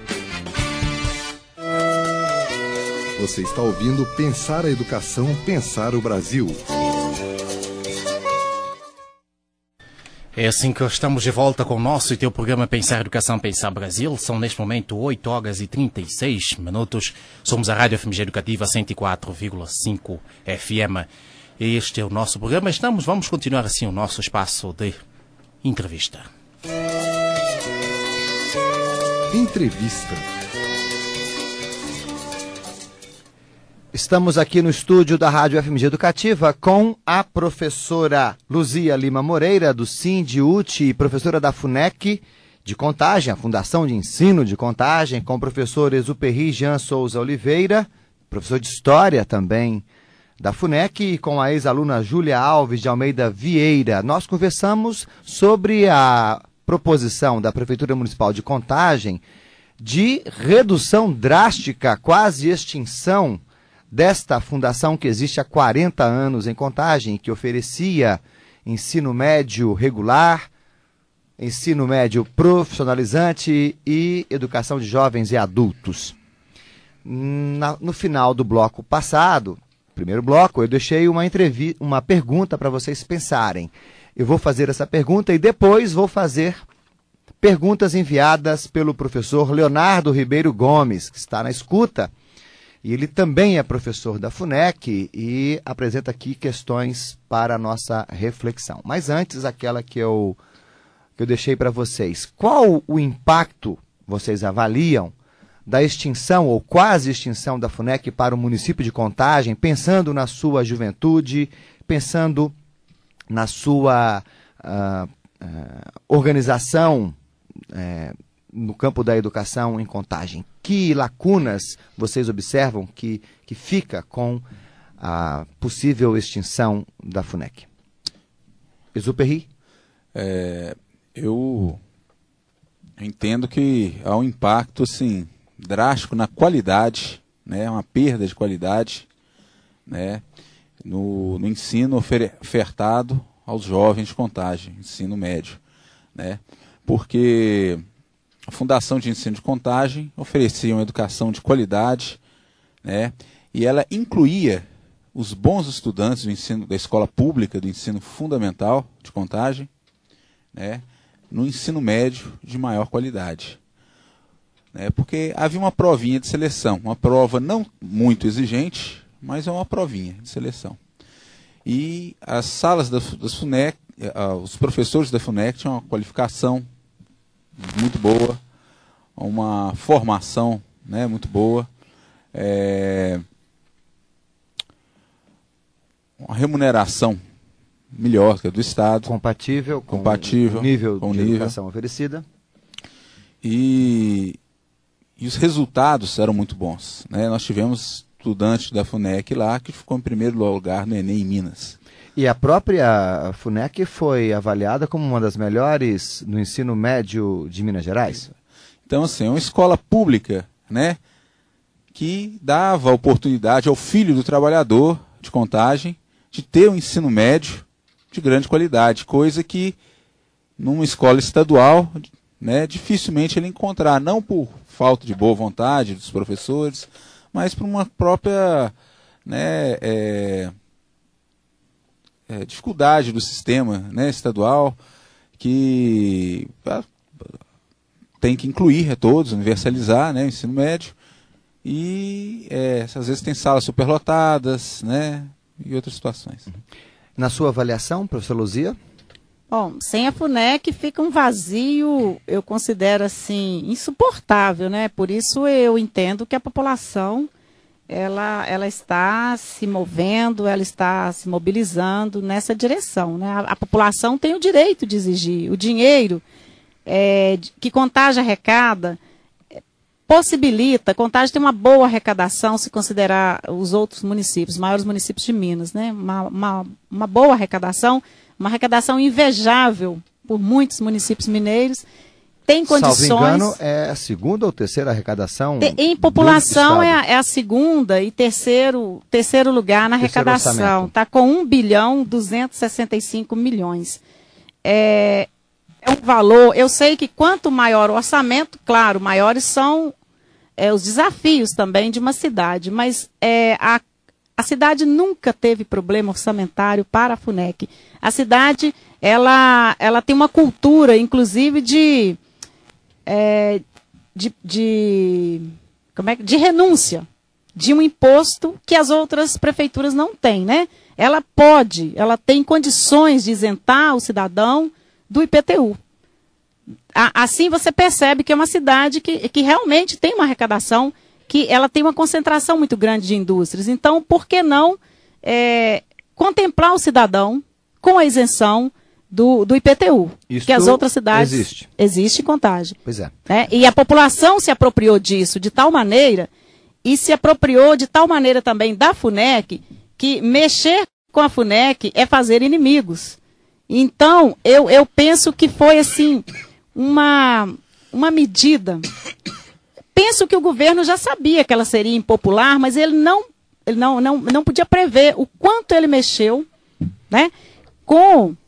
Você está ouvindo Pensar a Educação, Pensar o Brasil. É assim que estamos de volta com o nosso e teu programa Pensar Educação, Pensar Brasil. São neste momento oito horas e trinta e seis minutos. Somos a Rádio F M G Educativa cento e quatro vírgula cinco F M. Este é o nosso programa. Estamos, vamos continuar assim o nosso espaço de entrevista. Entrevista. Estamos aqui no estúdio da Rádio F M G Educativa com a professora Luzia Lima Moreira, do SINDIUT, e professora da FUNEC de Contagem, a Fundação de Ensino de Contagem, com o professor Exuperry Jean Souza Oliveira, professor de História também da FUNEC, e com a ex-aluna Júlia Alves de Almeida Vieira. Nós conversamos sobre a proposição da Prefeitura Municipal de Contagem de redução drástica, quase extinção, desta fundação que existe há quarenta anos em Contagem, que oferecia ensino médio regular, ensino médio profissionalizante e educação de jovens e adultos. Na, no final do bloco passado, primeiro bloco, eu deixei uma, entrevista, uma pergunta para vocês pensarem. Eu vou fazer essa pergunta e depois vou fazer perguntas enviadas pelo professor Leonardo Ribeiro Gomes, que está na escuta. E ele também é professor da FUNEC e apresenta aqui questões para a nossa reflexão. Mas antes, aquela que eu, que eu deixei para vocês. Qual o impacto, vocês avaliam, da extinção ou quase extinção da FUNEC para o município de Contagem, pensando na sua juventude, pensando na sua uh, uh, organização uh, no campo da educação em Contagem? Que lacunas vocês observam que, que fica com a possível extinção da FUNEC? Exuperry? É, eu entendo que há um impacto assim, drástico na qualidade, né, uma perda de qualidade, né, no, no ensino ofertado aos jovens de Contagem, ensino médio, né, porque a Fundação de Ensino de Contagem oferecia uma educação de qualidade, né, e ela incluía os bons estudantes do ensino, da escola pública, do ensino fundamental de Contagem, né, no ensino médio de maior qualidade. Né, porque havia uma provinha de seleção, uma prova não muito exigente, mas é uma provinha de seleção. E as salas das, das FUNEC, uh, os professores da FUNEC tinham uma qualificação muito boa, uma formação, né, muito boa, é, uma remuneração melhor que a do Estado. Compatível com compatível, o nível com de nível. educação oferecida. E, e os resultados eram muito bons, né? Nós tivemos estudante da FUNEC lá que ficou em primeiro lugar no Enem em Minas. E a própria FUNEC foi avaliada como uma das melhores no ensino médio de Minas Gerais? Então, assim, é uma escola pública, né, que dava oportunidade ao filho do trabalhador de Contagem de ter um ensino médio de grande qualidade, coisa que numa escola estadual, né, dificilmente ele encontrar, não por falta de boa vontade dos professores, mas por uma própria, né, é, é, dificuldade do sistema, né, estadual, que a, tem que incluir a todos, universalizar, né, o ensino médio, e é, às vezes tem salas superlotadas, né, e outras situações. Na sua avaliação, professor Luzia? Bom, sem a FUNEC fica um vazio, eu considero assim, insuportável, né? Por isso eu entendo que a população, ela, ela está se movendo, ela está se mobilizando nessa direção, né? A, a população tem o direito de exigir. O dinheiro é, que Contagem arrecada possibilita, Contagem tem uma boa arrecadação se considerar os outros municípios, os maiores municípios de Minas, né? Uma, uma, uma boa arrecadação, uma arrecadação invejável por muitos municípios mineiros, tem condições... Salvo engano, é a segunda ou terceira arrecadação? Te, em população é a, é a segunda e terceiro, terceiro lugar na terceiro arrecadação. Está com um bilhão duzentos e sessenta e cinco milhões. É, é um valor... Eu sei que quanto maior o orçamento, claro, maiores são é, os desafios também de uma cidade, mas é, a A cidade nunca teve problema orçamentário para a FUNEC. A cidade, ela, ela tem uma cultura, inclusive, de, é, de, de, como é, de renúncia de um imposto que as outras prefeituras não têm, né? Ela pode, ela tem condições de isentar o cidadão do I P T U. A, assim você percebe que é uma cidade que, que realmente tem uma arrecadação, que ela tem uma concentração muito grande de indústrias. Então, por que não é, contemplar o cidadão com a isenção do, do I P T U? Isso que as outras cidades... existe. Existe em Contagem. Pois é. Né? E a população se apropriou disso de tal maneira, e se apropriou de tal maneira também da FUNEC, que mexer com a FUNEC é fazer inimigos. Então, eu, eu penso que foi, assim, uma, uma medida... Penso que o governo já sabia que ela seria impopular, mas ele não, ele não, não, não podia prever o quanto ele mexeu, né, com,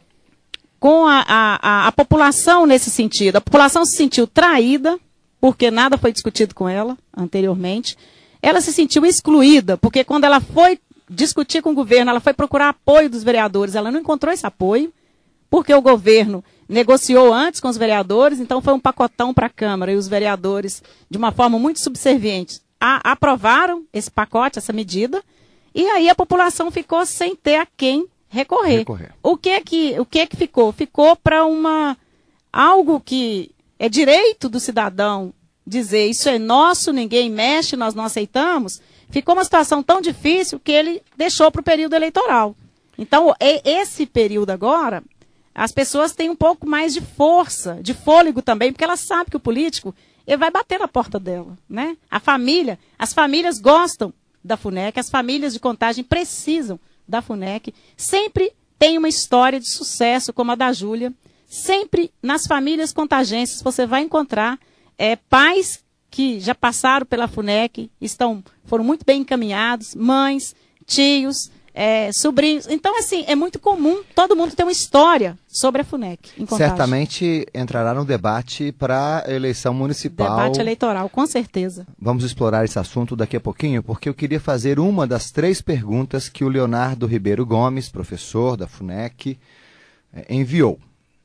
com a, a, a população nesse sentido. A população se sentiu traída, porque nada foi discutido com ela anteriormente. Ela se sentiu excluída, porque quando ela foi discutir com o governo, ela foi procurar apoio dos vereadores, ela não encontrou esse apoio, porque o governo negociou antes com os vereadores, então foi um pacotão para a Câmara, e os vereadores, de uma forma muito subserviente, a, aprovaram esse pacote, essa medida, e aí a população ficou sem ter a quem recorrer. recorrer. O que é que, o que é que ficou? Ficou para uma algo que é direito do cidadão dizer, isso é nosso, ninguém mexe, nós não aceitamos. Ficou uma situação tão difícil que ele deixou para o período eleitoral. Então, esse período agora... As pessoas têm um pouco mais de força, de fôlego também, porque elas sabem que o político ele vai bater na porta dela, né? A família, as famílias gostam da FUNEC, as famílias de Contagem precisam da FUNEC. Sempre tem uma história de sucesso, como a da Júlia. Sempre nas famílias contagenses você vai encontrar é, pais que já passaram pela FUNEC, estão, foram muito bem encaminhados, mães, tios... É, sobrinhos. Então, assim, é muito comum todo mundo ter uma história sobre a FUNEC. Em Contagem. Certamente entrará no debate para a eleição municipal. Debate eleitoral, com certeza. Vamos explorar esse assunto daqui a pouquinho, porque eu queria fazer uma das três perguntas que o Leonardo Ribeiro Gomes, professor da FUNEC, enviou.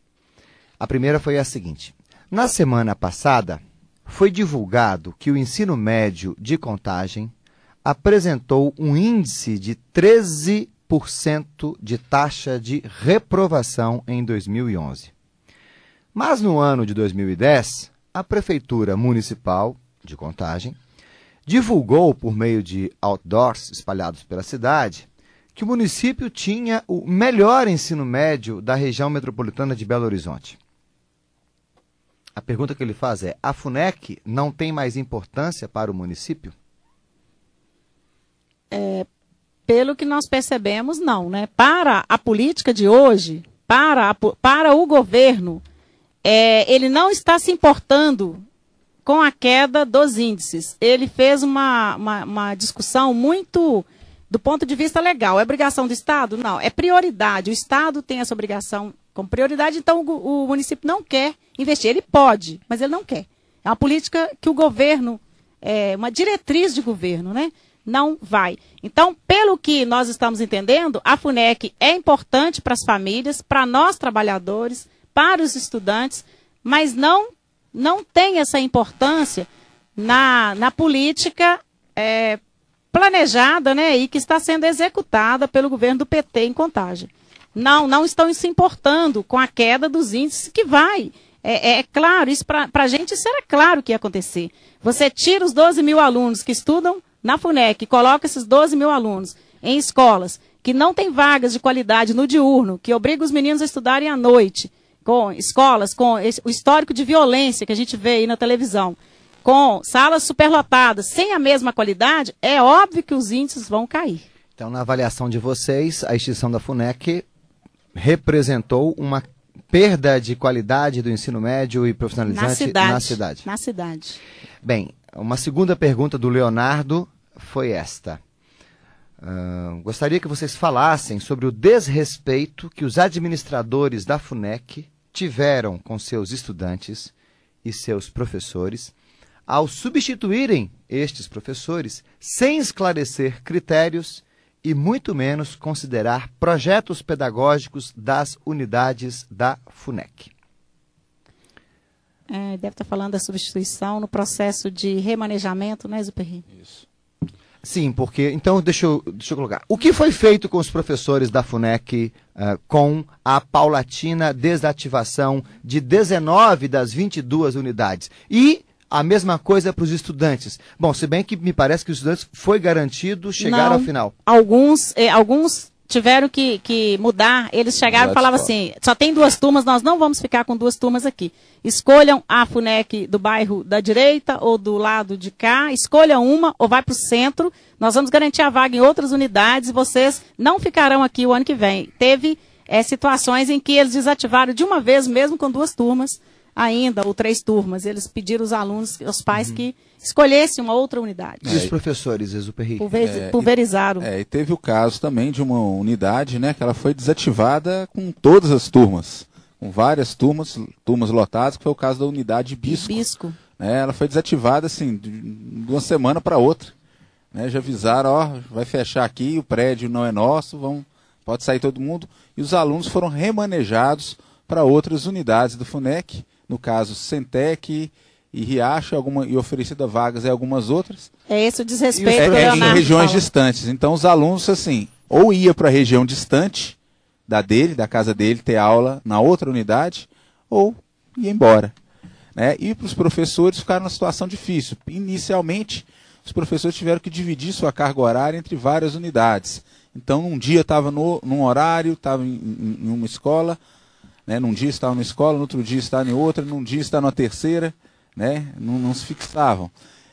A primeira foi a seguinte. Na semana passada, foi divulgado que o ensino médio de Contagem apresentou um índice de treze por cento de taxa de reprovação em dois mil e onze. Mas no ano de dois mil e dez, a Prefeitura Municipal de Contagem divulgou, por meio de outdoors espalhados pela cidade, que o município tinha o melhor ensino médio da região metropolitana de Belo Horizonte. A pergunta que ele faz é: a FUNEC não tem mais importância para o município? É, pelo que nós percebemos, não, né? Para a política de hoje, para, a, para o governo, é, ele não está se importando com a queda dos índices. Ele fez uma, uma, uma discussão muito do ponto de vista legal. É obrigação do Estado? Não, é prioridade. O Estado tem essa obrigação como prioridade, então o, o município não quer investir. Ele pode, mas ele não quer. É uma política que o governo, é uma diretriz de governo, né? Não vai. Então, pelo que nós estamos entendendo, a FUNEC é importante para as famílias, para nós trabalhadores, para os estudantes, mas não, não tem essa importância na, na política é, planejada, né, e que está sendo executada pelo governo do P T em Contagem. Não, não estão se importando com a queda dos índices que vai. É, é, é claro, isso para a gente isso era claro que ia acontecer. Você tira os doze mil alunos que estudam na FUNEC, coloca esses doze mil alunos em escolas que não têm vagas de qualidade no diurno, que obriga os meninos a estudarem à noite, com escolas com esse, o histórico de violência que a gente vê aí na televisão, com salas superlotadas, sem a mesma qualidade, é óbvio que os índices vão cair. Então, na avaliação de vocês, a extinção da FUNEC representou uma perda de qualidade do ensino médio e profissionalizante na cidade. Na cidade. Na cidade. Bem, uma segunda pergunta do Leonardo foi esta. Uh, gostaria que vocês falassem sobre o desrespeito que os administradores da FUNEC tiveram com seus estudantes e seus professores ao substituírem estes professores sem esclarecer critérios e muito menos considerar projetos pedagógicos das unidades da FUNEC. É, deve estar falando da substituição no processo de remanejamento, né, Zuperri? Isso. Sim, porque, então, deixa eu, deixa eu colocar. O que foi feito com os professores da FUNEC uh, com a paulatina desativação de dezenove das vinte e duas unidades? E a mesma coisa para os estudantes. Bom, se bem que me parece que os estudantes foi garantido chegar Não, ao final. Alguns, eh, alguns tiveram que, que mudar. Eles chegaram e falavam assim, só tem duas turmas, nós não vamos ficar com duas turmas aqui. Escolham a FUNEC do bairro da direita ou do lado de cá, escolham uma ou vai para o centro. Nós vamos garantir a vaga em outras unidades e vocês não ficarão aqui o ano que vem. Teve eh, situações em que eles desativaram de uma vez, mesmo com duas turmas, ainda, ou três turmas. Eles pediram aos alunos, aos pais, uhum. que escolhessem uma outra unidade. E os professores, Exuperri? Pulveriz, é, pulverizaram. E, é, e teve o caso também de uma unidade, né, que ela foi desativada com todas as turmas, com várias turmas, turmas lotadas, que foi o caso da unidade Bisco. Bisco. Né, ela foi desativada, assim, de, de uma semana para outra. Né, já avisaram, ó, vai fechar aqui, o prédio não é nosso, vão, pode sair todo mundo. E os alunos foram remanejados para outras unidades do FUNEC, no caso Centec e Riacho, alguma, e oferecida vagas em algumas outras. É esse o desrespeito é, do é, Leonardo em regiões fala. distantes. Então os alunos, assim, ou ia para a região distante da dele, da casa dele, ter aula na outra unidade, ou ia embora. Né? E para os professores ficaram numa situação difícil. Inicialmente, os professores tiveram que dividir sua carga horária entre várias unidades. Então, um dia estava num horário, estava em, em, em uma escola, né? Num dia estava numa escola, no outro dia estava em outra, num dia estava na terceira, né? não, não se fixavam.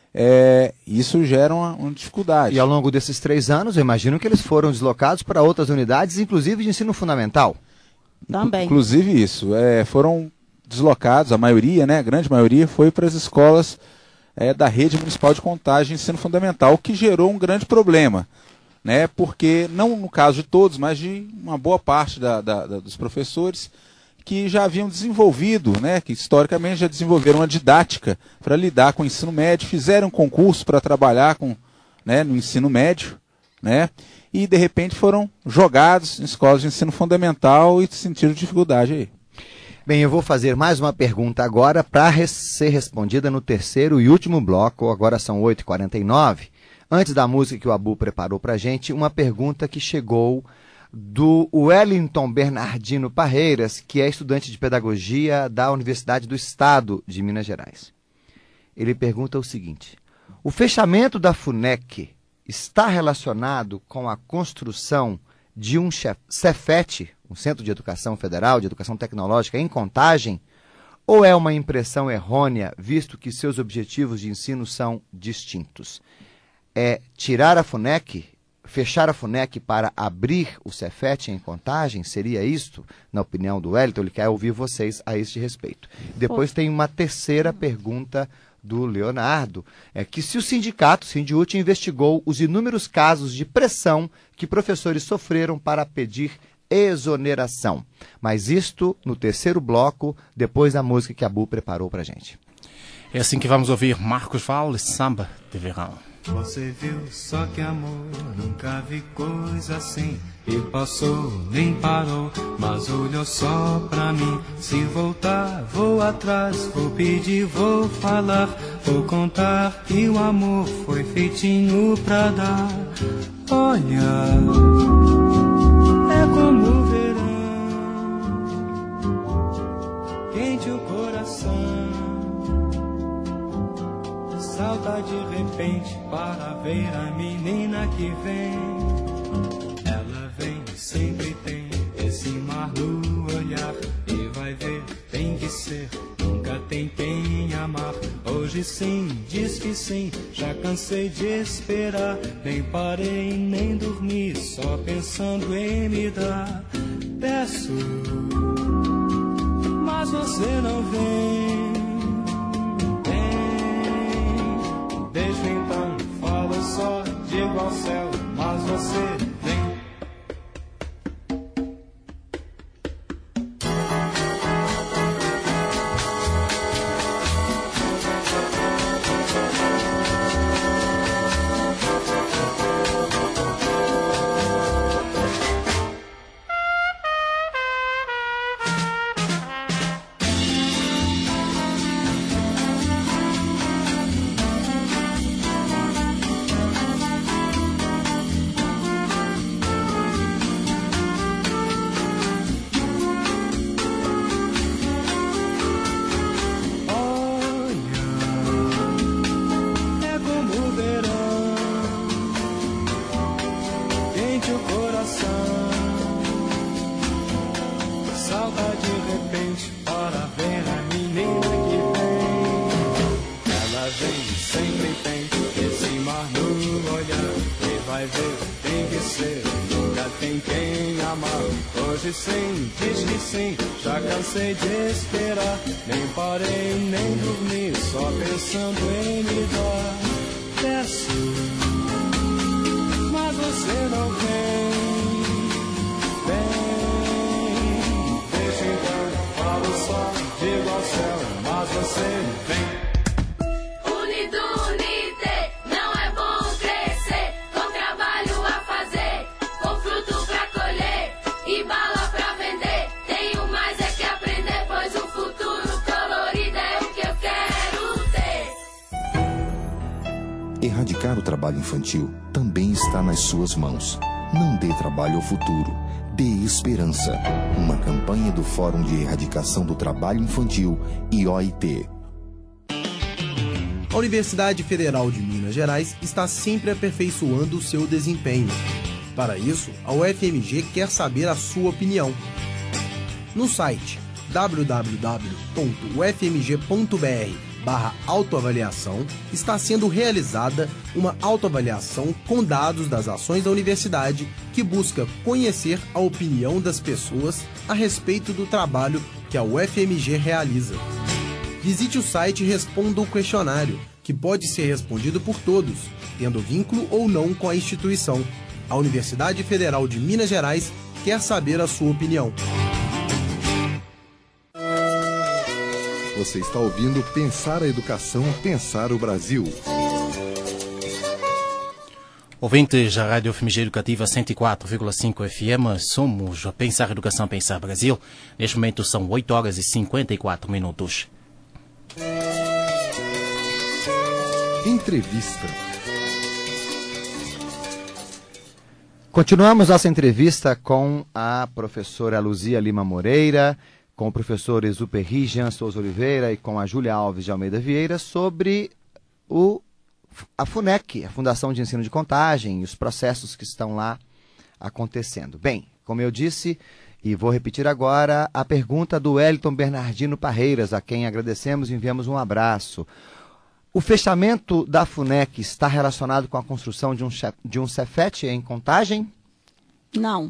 É, isso gera uma, uma dificuldade. E ao longo desses três anos, eu imagino que eles foram deslocados para outras unidades, inclusive de ensino fundamental. Também. Inclusive isso, é, foram deslocados, a maioria, né, a grande maioria, foi para as escolas é, da rede municipal de Contagem de ensino fundamental, o que gerou um grande problema. Né, porque, não no caso de todos, mas de uma boa parte da, da, da, dos professores que já haviam desenvolvido, né, que historicamente já desenvolveram uma didática para lidar com o ensino médio, fizeram um concurso para trabalhar com, né, no ensino médio, né, e de repente foram jogados em escolas de ensino fundamental e sentiram dificuldade aí. Bem, eu vou fazer mais uma pergunta agora para res- ser respondida no terceiro e último bloco, agora são oito e quarenta e nove. Antes da música que o Abu preparou para a gente, uma pergunta que chegou do Wellington Bernardino Parreiras, que é estudante de pedagogia da Universidade do Estado de Minas Gerais. Ele pergunta o seguinte: o fechamento da FUNEC está relacionado com a construção de um Cefet, um Centro de Educação Federal, de Educação Tecnológica, em Contagem, ou é uma impressão errônea, visto que seus objetivos de ensino são distintos? É tirar a FUNEC, fechar a FUNEC para abrir o Cefet em Contagem? Seria isto, na opinião do Wellington? Ele quer ouvir vocês a este respeito. Depois tem uma terceira pergunta do Leonardo, é que se o sindicato, Sindiúti, investigou os inúmeros casos de pressão que professores sofreram para pedir exoneração. Mas isto no terceiro bloco, depois da música que a Bu preparou pra gente. É assim que vamos ouvir Marcos Valle, Samba de Verão. Você viu só que amor, nunca vi coisa assim. E passou, nem parou, mas olhou só pra mim. Se voltar, vou atrás, vou pedir, vou falar, vou contar que o amor foi feitinho pra dar. Olha, é como o verão, quente o coração. Salta de repente para ver a menina que vem. Ela vem, sempre tem esse mar no olhar. E vai ver, tem que ser, nunca tem quem amar. Hoje sim, diz que sim, já cansei de esperar. Nem parei, nem dormi, só pensando em me dar. Peço, mas você não vem. Deixa então, falo só, digo ao céu, mas você vem. Cansei de esperar, nem parei, nem dormi, só pensando em me dar. Peço, mas você não vem. Vem, deixa então, falo só, digo ao céu, mas você vem. Erradicar o trabalho infantil também está nas suas mãos. Não dê trabalho ao futuro, dê esperança. Uma campanha do Fórum de Erradicação do Trabalho Infantil e O I T. A Universidade Federal de Minas Gerais está sempre aperfeiçoando o seu desempenho. Para isso, a U F M G quer saber a sua opinião. No site w w w ponto u f m g ponto b r barra autoavaliação está sendo realizada uma autoavaliação com dados das ações da universidade que busca conhecer a opinião das pessoas a respeito do trabalho que a U F M G realiza. Visite o site e responda o questionário, que pode ser respondido por todos, tendo vínculo ou não com a instituição. A Universidade Federal de Minas Gerais quer saber a sua opinião. Você está ouvindo Pensar a Educação, Pensar o Brasil. Ouvintes da Rádio F M G Educativa cento e quatro vírgula cinco F M, somos a Pensar Educação, Pensar Brasil. Neste momento são oito horas e cinquenta e quatro minutos. Entrevista. Continuamos nossa entrevista com a professora Luzia Lima Moreira, com o professor Exuperry Jean Souza Oliveira e com a Júlia Alves de Almeida Vieira sobre o, a FUNEC, a Fundação de Ensino de Contagem, e os processos que estão lá acontecendo. Bem, como eu disse, e vou repetir agora, a pergunta do Wellington Bernardino Parreiras, a quem agradecemos e enviamos um abraço. O fechamento da FUNEC está relacionado com a construção de um, de um Cefet em Contagem? Não.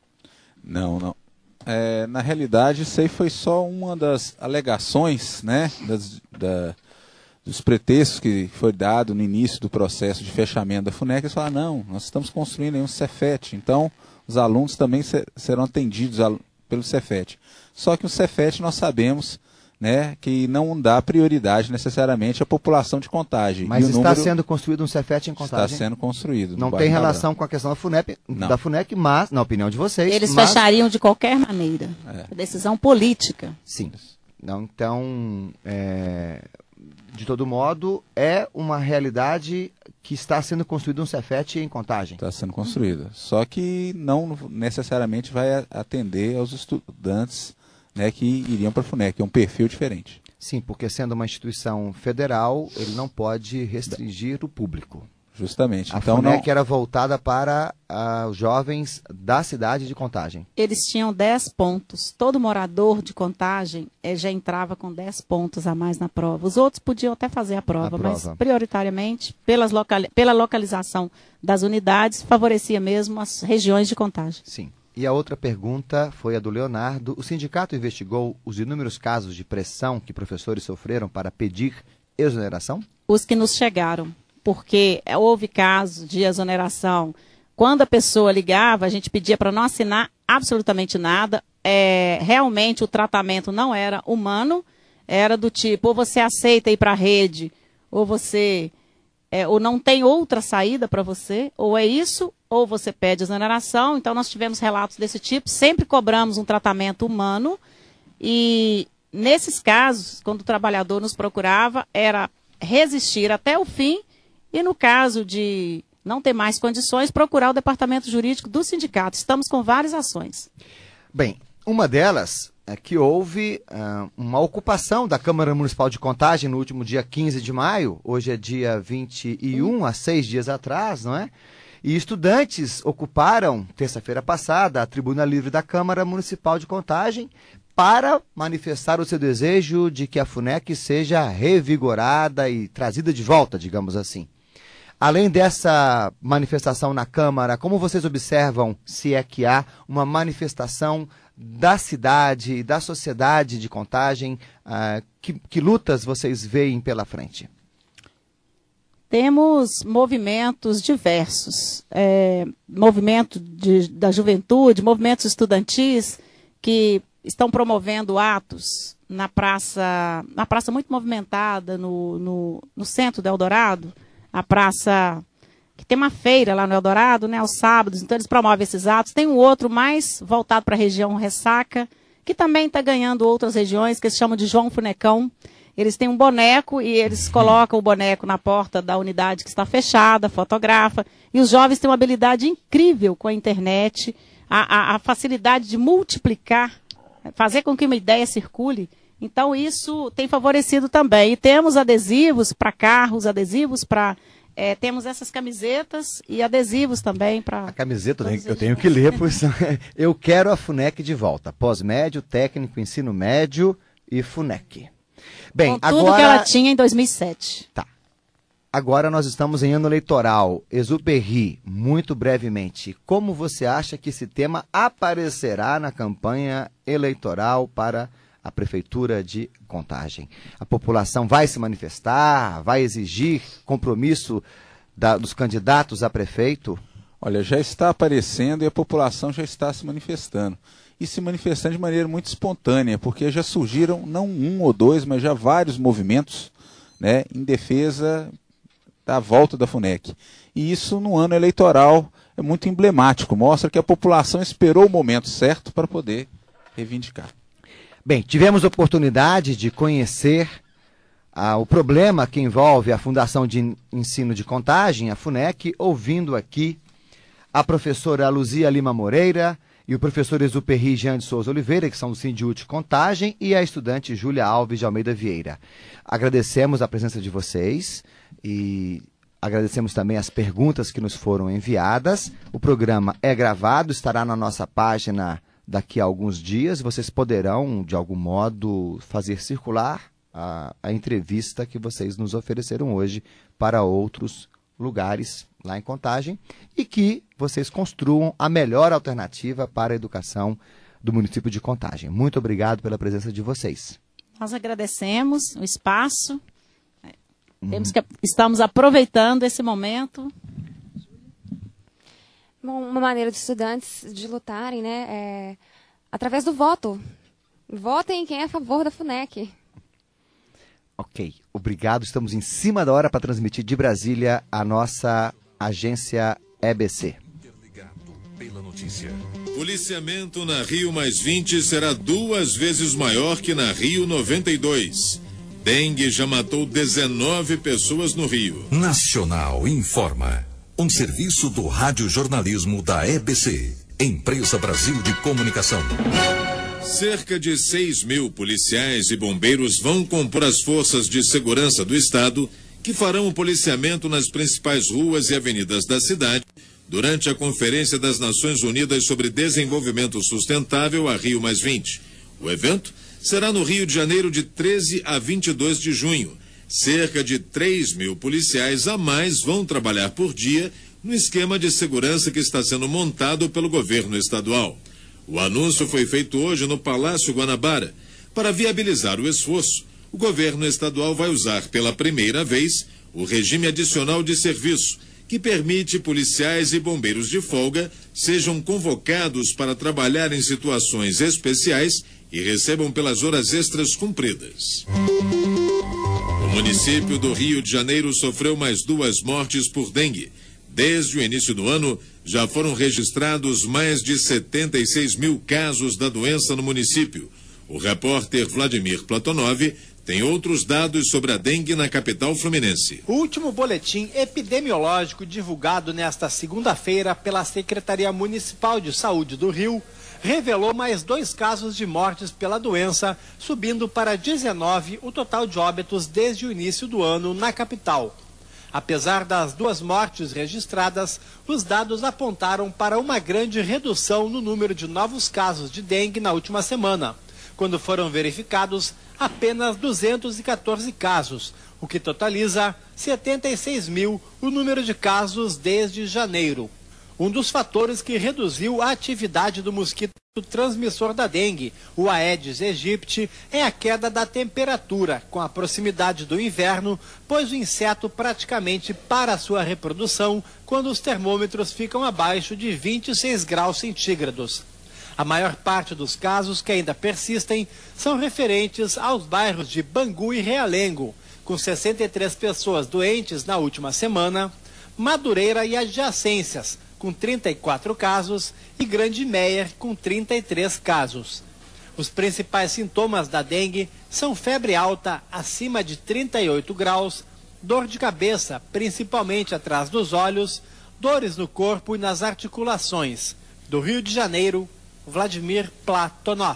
Não, não. É, na realidade, isso aí foi só uma das alegações, né, das, da, dos pretextos que foi dado no início do processo de fechamento da FUNEC. Eles falaram, não, nós estamos construindo aí um Cefet, então os alunos também ser, serão atendidos al, pelo Cefet. Só que o Cefet nós sabemos, né, que não dá prioridade necessariamente à população de Contagem. Mas e o está número sendo construído um Cefet em Contagem? Está sendo construído. Não tem relação com a questão da FUNEP, da FUNEC, mas, na opinião de vocês... Eles mas... fechariam de qualquer maneira. É. Decisão política. Sim. Não, então, é... de todo modo, é uma realidade que está sendo construído um Cefet em Contagem. Está sendo construído. Só que não necessariamente vai atender aos estudantes, né, que iriam para a FUNEC, é um perfil diferente. Sim, porque sendo uma instituição federal, ele não pode restringir o público. Justamente. A então, FUNEC não... era voltada para uh, os jovens da cidade de Contagem. Eles tinham dez pontos. Todo morador de Contagem eh, já entrava com dez pontos a mais na prova. Os outros podiam até fazer a prova, prova. mas prioritariamente, pelas local... pela localização das unidades, favorecia mesmo as regiões de Contagem. Sim. E a outra pergunta foi a do Leonardo. O sindicato investigou os inúmeros casos de pressão que professores sofreram para pedir exoneração? Os que nos chegaram, porque houve casos de exoneração. Quando a pessoa ligava, a gente pedia para não assinar absolutamente nada. É, realmente o tratamento não era humano, era do tipo, ou você aceita ir para a rede, ou você... É, ou não tem outra saída para você, ou é isso, ou você pede exoneração. Então, nós tivemos relatos desse tipo, sempre cobramos um tratamento humano, e nesses casos, quando o trabalhador nos procurava, era resistir até o fim, e no caso de não ter mais condições, procurar o departamento jurídico do sindicato. Estamos com várias ações. Bem, uma delas é que houve uh, uma ocupação da Câmara Municipal de Contagem no último dia quinze de maio, hoje é dia vinte e um, hum. há seis dias atrás, não é? E estudantes ocuparam, terça-feira passada, a Tribuna Livre da Câmara Municipal de Contagem para manifestar o seu desejo de que a FUNEC seja revigorada e trazida de volta, digamos assim. Além dessa manifestação na Câmara, como vocês observam, se é que há uma manifestação da cidade, da sociedade de Contagem, uh, que, que lutas vocês veem pela frente? Temos movimentos diversos, é, movimento de, da juventude, movimentos estudantis que estão promovendo atos na praça, na praça muito movimentada no, no, no centro do Eldorado, a praça que tem uma feira lá no Eldorado, né, aos sábados, então eles promovem esses atos. Tem um outro mais voltado para a região Ressaca, que também está ganhando outras regiões, que eles chamam de João Funecão. Eles têm um boneco e eles colocam o boneco na porta da unidade que está fechada, fotografa, e os jovens têm uma habilidade incrível com a internet, a, a, a facilidade de multiplicar, fazer com que uma ideia circule. Então isso tem favorecido também. E temos adesivos para carros, adesivos para... É, temos essas camisetas e adesivos também para... A camiseta eu tenho que ler, pois eu quero a FUNEC de volta. Pós-médio, técnico, ensino médio e FUNEC. Bem, com tudo agora... que ela tinha em dois mil e sete. Tá. Agora nós estamos em ano eleitoral. Exuperry, muito brevemente, como você acha que esse tema aparecerá na campanha eleitoral para a Prefeitura de Contagem? A população vai se manifestar, vai exigir compromisso da, dos candidatos a prefeito? Olha, já está aparecendo e a população já está se manifestando. E se manifestando de maneira muito espontânea, porque já surgiram não um ou dois, mas já vários movimentos, né, em defesa da volta da FUNEC. E isso no ano eleitoral é muito emblemático, mostra que a população esperou o momento certo para poder reivindicar. Bem, tivemos oportunidade de conhecer ah, o problema que envolve a Fundação de Ensino de Contagem, a FUNEC, ouvindo aqui a professora Luzia Lima Moreira e o professor Exuperry Jean de Souza Oliveira, que são do Sindiúte Contagem, e a estudante Júlia Alves de Almeida Vieira. Agradecemos a presença de vocês e agradecemos também as perguntas que nos foram enviadas. O programa é gravado, estará na nossa página daqui a alguns dias. Vocês poderão, de algum modo, fazer circular a, a entrevista que vocês nos ofereceram hoje para outros lugares lá em Contagem e que vocês construam a melhor alternativa para a educação do município de Contagem. Muito obrigado pela presença de vocês. Nós agradecemos o espaço. Temos que, estamos aproveitando esse momento. Bom, uma maneira dos estudantes de lutarem, né, é através do voto. Votem quem é a favor da FUNEC. Ok, obrigado. Estamos em cima da hora para transmitir de Brasília a nossa agência E B C. Pela notícia. Policiamento na Rio mais vinte será duas vezes maior que na Rio noventa e dois. Dengue já matou dezenove pessoas no Rio. Nacional informa. Um serviço do radiojornalismo da E B C, Empresa Brasil de Comunicação. Cerca de seis mil policiais e bombeiros vão compor as forças de segurança do Estado que farão o policiamento nas principais ruas e avenidas da cidade durante a Conferência das Nações Unidas sobre Desenvolvimento Sustentável, a Rio mais vinte. O evento será no Rio de Janeiro de treze a vinte e dois de junho. Cerca de três mil policiais a mais vão trabalhar por dia no esquema de segurança que está sendo montado pelo governo estadual. O anúncio foi feito hoje no Palácio Guanabara. Para viabilizar o esforço, o governo estadual vai usar pela primeira vez o regime adicional de serviço, que permite policiais e bombeiros de folga sejam convocados para trabalhar em situações especiais e recebam pelas horas extras cumpridas. O município do Rio de Janeiro sofreu mais duas mortes por dengue. Desde o início do ano, já foram registrados mais de setenta e seis mil casos da doença no município. O repórter Vladimir Platonov tem outros dados sobre a dengue na capital fluminense. O último boletim epidemiológico divulgado nesta segunda-feira pela Secretaria Municipal de Saúde do Rio revelou mais dois casos de mortes pela doença, subindo para dezenove o total de óbitos desde o início do ano na capital. Apesar das duas mortes registradas, os dados apontaram para uma grande redução no número de novos casos de dengue na última semana, quando foram verificados apenas duzentos e quatorze casos, o que totaliza setenta e seis mil o número de casos desde janeiro. Um dos fatores que reduziu a atividade do mosquito transmissor da dengue, o Aedes aegypti, é a queda da temperatura com a proximidade do inverno, pois o inseto praticamente para a sua reprodução quando os termômetros ficam abaixo de vinte e seis graus centígrados. A maior parte dos casos que ainda persistem são referentes aos bairros de Bangu e Realengo, com sessenta e três pessoas doentes na última semana, Madureira e adjacências, com trinta e quatro casos, e Grande Meier, com trinta e três casos. Os principais sintomas da dengue são febre alta acima de trinta e oito graus, dor de cabeça, principalmente atrás dos olhos, dores no corpo e nas articulações. Do Rio de Janeiro, Vladimir Platonov.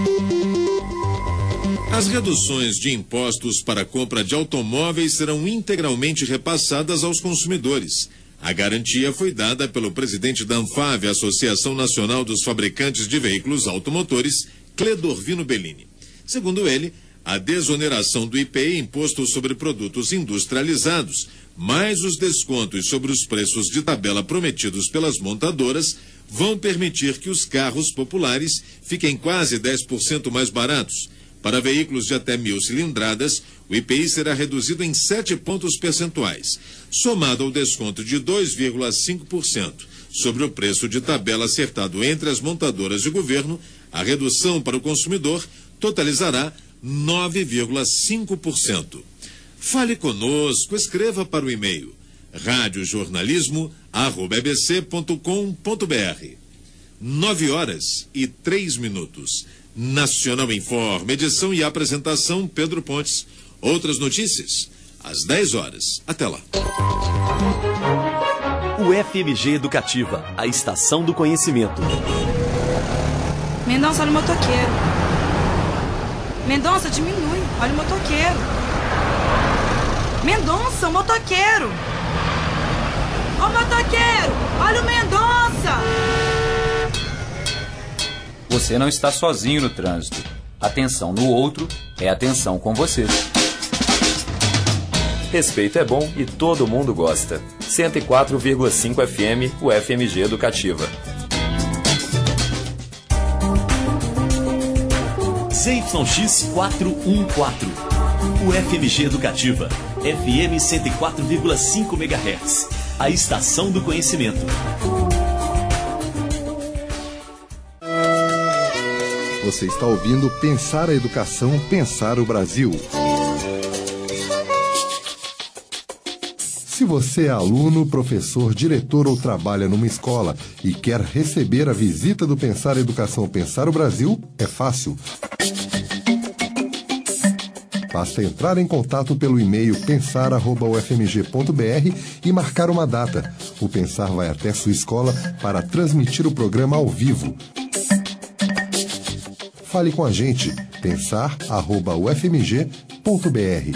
As reduções de impostos para a compra de automóveis serão integralmente repassadas aos consumidores. A garantia foi dada pelo presidente da ANFAVE, Associação Nacional dos Fabricantes de Veículos Automotores, Cledorvino Bellini. Segundo ele, a desoneração do I P I, imposto sobre produtos industrializados, mais os descontos sobre os preços de tabela prometidos pelas montadoras, vão permitir que os carros populares fiquem quase dez por cento mais baratos. Para veículos de até mil cilindradas, o I P I será reduzido em sete pontos percentuais, somado ao desconto de dois vírgula cinco por cento sobre o preço de tabela acertado entre as montadoras e o governo. A redução para o consumidor totalizará nove vírgula cinco por cento. Fale conosco, escreva para o e-mail radiojornalismo arroba e b c ponto com ponto b r. Nove horas e três minutos. Nacional Informa, edição e apresentação Pedro Pontes. Outras notícias às dez horas. Até lá. O F M G Educativa, a estação do conhecimento. Mendonça, olha o motoqueiro. Mendonça, diminui. Olha o motoqueiro. Mendonça, o motoqueiro. Ô motoqueiro, olha o Mendonça! Você não está sozinho no trânsito. Atenção no outro é atenção com você. Respeito é bom e todo mundo gosta. cento e quatro vírgula cinco F M, o F M G Educativa. Z Y X quatrocentos e quatorze. O F M G Educativa. F M cento e quatro vírgula cinco megahertz. A estação do conhecimento. Você está ouvindo Pensar a Educação, Pensar o Brasil. Se você é aluno, professor, diretor ou trabalha numa escola e quer receber a visita do Pensar a Educação, Pensar o Brasil, é fácil. Basta entrar em contato pelo e-mail pensar arroba u f m g ponto b r e marcar uma data. O Pensar vai até sua escola para transmitir o programa ao vivo. Fale com a gente, pensar arroba u f m g ponto b r.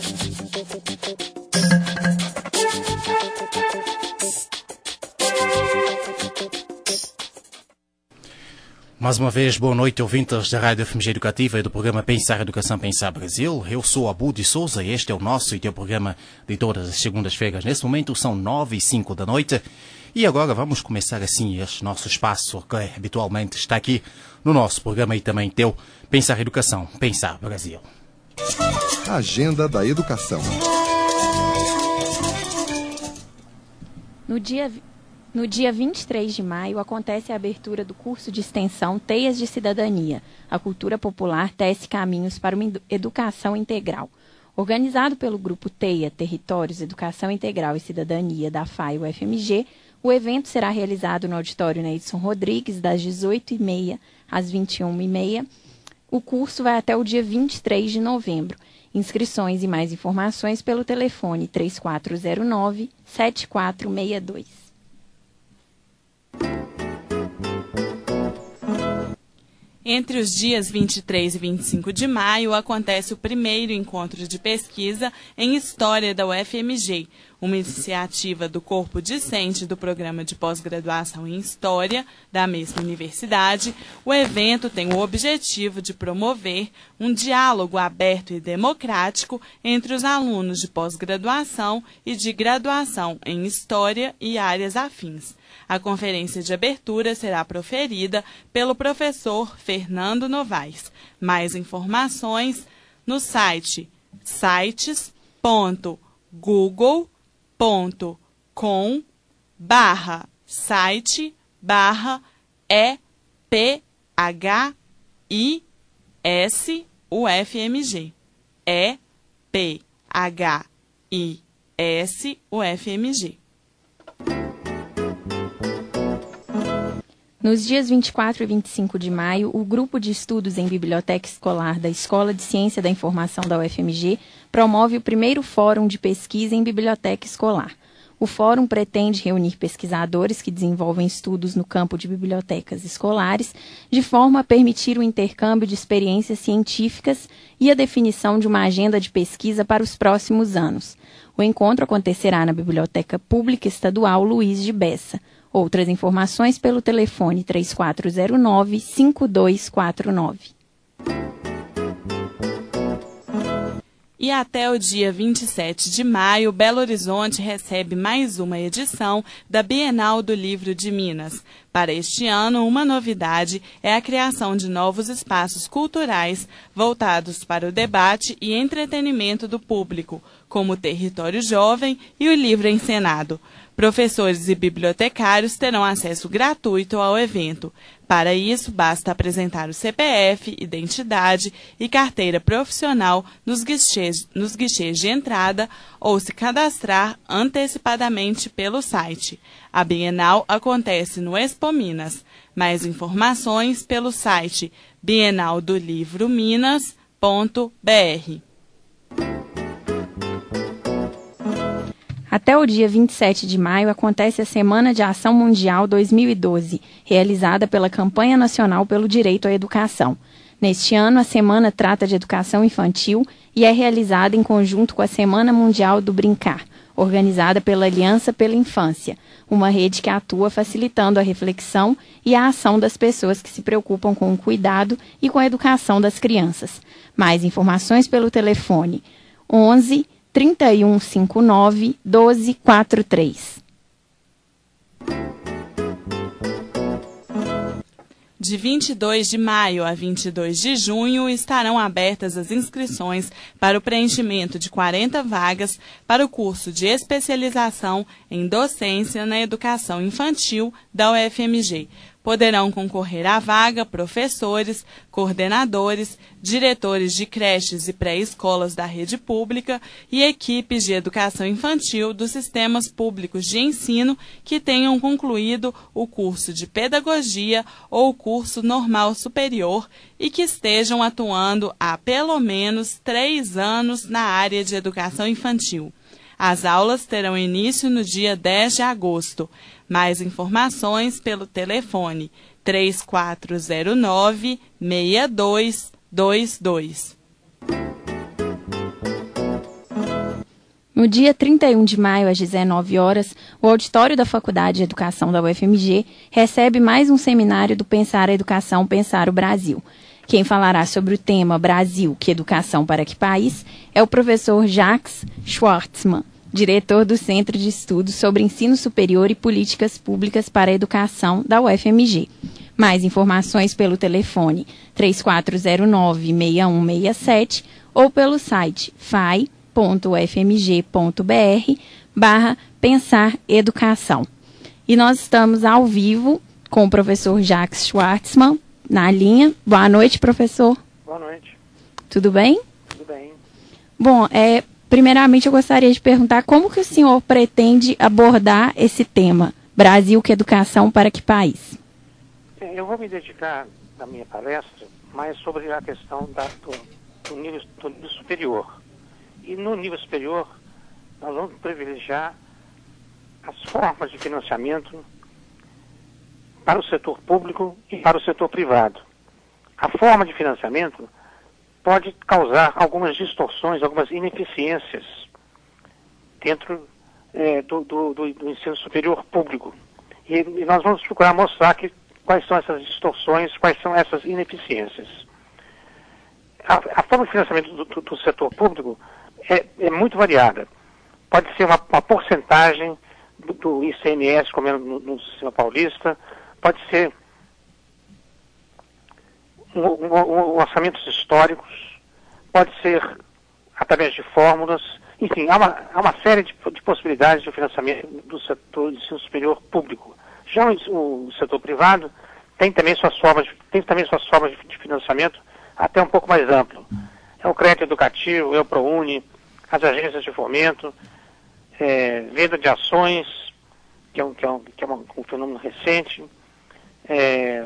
Mais uma vez, boa noite, ouvintes da Rádio F M G Educativa e do programa Pensar Educação, Pensar Brasil. Eu sou Abu de Souza e este é o nosso e teu programa de todas as segundas-feiras. Neste momento são nove e cinco da noite e agora vamos começar assim este nosso espaço que habitualmente está aqui no nosso programa e também teu Pensar Educação, Pensar Brasil. Agenda da Educação. No dia... No dia vinte e três de maio, acontece a abertura do curso de extensão Teias de Cidadania. A cultura popular tece caminhos para uma educação integral. Organizado pelo Grupo TEIA, Territórios, Educação Integral e Cidadania, da F A I U F M G, o evento será realizado no auditório Neidson Rodrigues, das dezoito e meia às vinte e uma e meia. O curso vai até o dia vinte e três de novembro. Inscrições e mais informações pelo telefone três quatro zero nove, sete quatro seis dois. Entre os dias vinte e três e vinte e cinco de maio, acontece o primeiro encontro de pesquisa em História da U F M G, uma iniciativa do corpo discente do Programa de Pós-Graduação em História da mesma universidade. O evento tem o objetivo de promover um diálogo aberto e democrático entre os alunos de pós-graduação e de graduação em História e áreas afins. A conferência de abertura será proferida pelo professor Fernando Novaes. Mais informações no site sites ponto google ponto com barra site barra E P H I S U F M G. E P H I S U F M G. Nos dias vinte e quatro e vinte e cinco de maio, o Grupo de Estudos em Biblioteca Escolar da Escola de Ciência da Informação da U F M G promove o primeiro Fórum de Pesquisa em Biblioteca Escolar. O fórum pretende reunir pesquisadores que desenvolvem estudos no campo de bibliotecas escolares, de forma a permitir o intercâmbio de experiências científicas e a definição de uma agenda de pesquisa para os próximos anos. O encontro acontecerá na Biblioteca Pública Estadual Luiz de Bessa. Outras informações pelo telefone três quatro zero nove, cinco dois quatro nove. E até o dia vinte e sete de maio, Belo Horizonte recebe mais uma edição da Bienal do Livro de Minas. Para este ano, uma novidade é a criação de novos espaços culturais voltados para o debate e entretenimento do público, como o Território Jovem e o Livro Encenado. Professores e bibliotecários terão acesso gratuito ao evento. Para isso, basta apresentar o C P F, identidade e carteira profissional nos guichês, nos guichês de entrada ou se cadastrar antecipadamente pelo site. A Bienal acontece no Expo Minas. Mais informações pelo site bienal do livro minas ponto b r. Até o dia vinte e sete de maio acontece a Semana de Ação Mundial dois mil e doze, realizada pela Campanha Nacional pelo Direito à Educação. Neste ano, a semana trata de educação infantil e é realizada em conjunto com a Semana Mundial do Brincar. organizada pela Aliança pela Infância, uma rede que atua facilitando a reflexão e a ação das pessoas que se preocupam com o cuidado e com a educação das crianças. Mais informações pelo telefone onze, trinta e um cinquenta e nove, doze quarenta e três. De vinte e dois de maio a vinte e dois de junho estarão abertas as inscrições para o preenchimento de quarenta vagas para o curso de especialização em docência na educação infantil da U F M G. Poderão concorrer à vaga professores, coordenadores, diretores de creches e pré-escolas da rede pública e equipes de educação infantil dos sistemas públicos de ensino que tenham concluído o curso de pedagogia ou o curso normal superior e que estejam atuando há pelo menos três anos na área de educação infantil. As aulas terão início no dia dez de agosto. Mais informações pelo telefone três quatro zero nove, seis dois dois dois. No dia trinta e um de maio, às dezenove horas, o auditório da Faculdade de Educação da U F M G recebe mais um seminário do Pensar a Educação, Pensar o Brasil. Quem falará sobre o tema Brasil, que educação para que país, é o professor Jacques Schwartzman, diretor do Centro de Estudos sobre Ensino Superior e Políticas Públicas para a Educação da U F M G. Mais informações pelo telefone três quatro zero nove, seis um seis sete ou pelo site fai ponto u f m g ponto b r barra Pensar Educação. E nós estamos ao vivo com o professor Jacques Schwartzman na linha. Boa noite, professor. Boa noite. Tudo bem? Tudo bem. Bom, é... Primeiramente, eu gostaria de perguntar como que o senhor pretende abordar esse tema, Brasil, que educação para que país? Eu vou me dedicar, na minha palestra, mais sobre a questão da, do, do, nível, do nível superior. E no nível superior, nós vamos privilegiar as formas de financiamento para o setor público e para o setor privado. A forma de financiamento pode causar algumas distorções, algumas ineficiências dentro é, do, do, do, do ensino superior público. E, e nós vamos procurar mostrar que, quais são essas distorções, quais são essas ineficiências. A, a forma de financiamento do, do, do setor público é, é muito variada. Pode ser uma, uma porcentagem do, do I C M S, como é no, no sistema paulista, pode ser Um, um, um, orçamentos históricos, pode ser através de fórmulas, enfim, há uma, há uma série de, de possibilidades de financiamento do setor de ensino superior público. Já o, o setor privado tem também suas formas, tem também suas formas de, de financiamento até um pouco mais amplo. É o crédito educativo, é o ProUni, as agências de fomento, é, venda de ações, que é um, que é um, que é um, um fenômeno recente, é,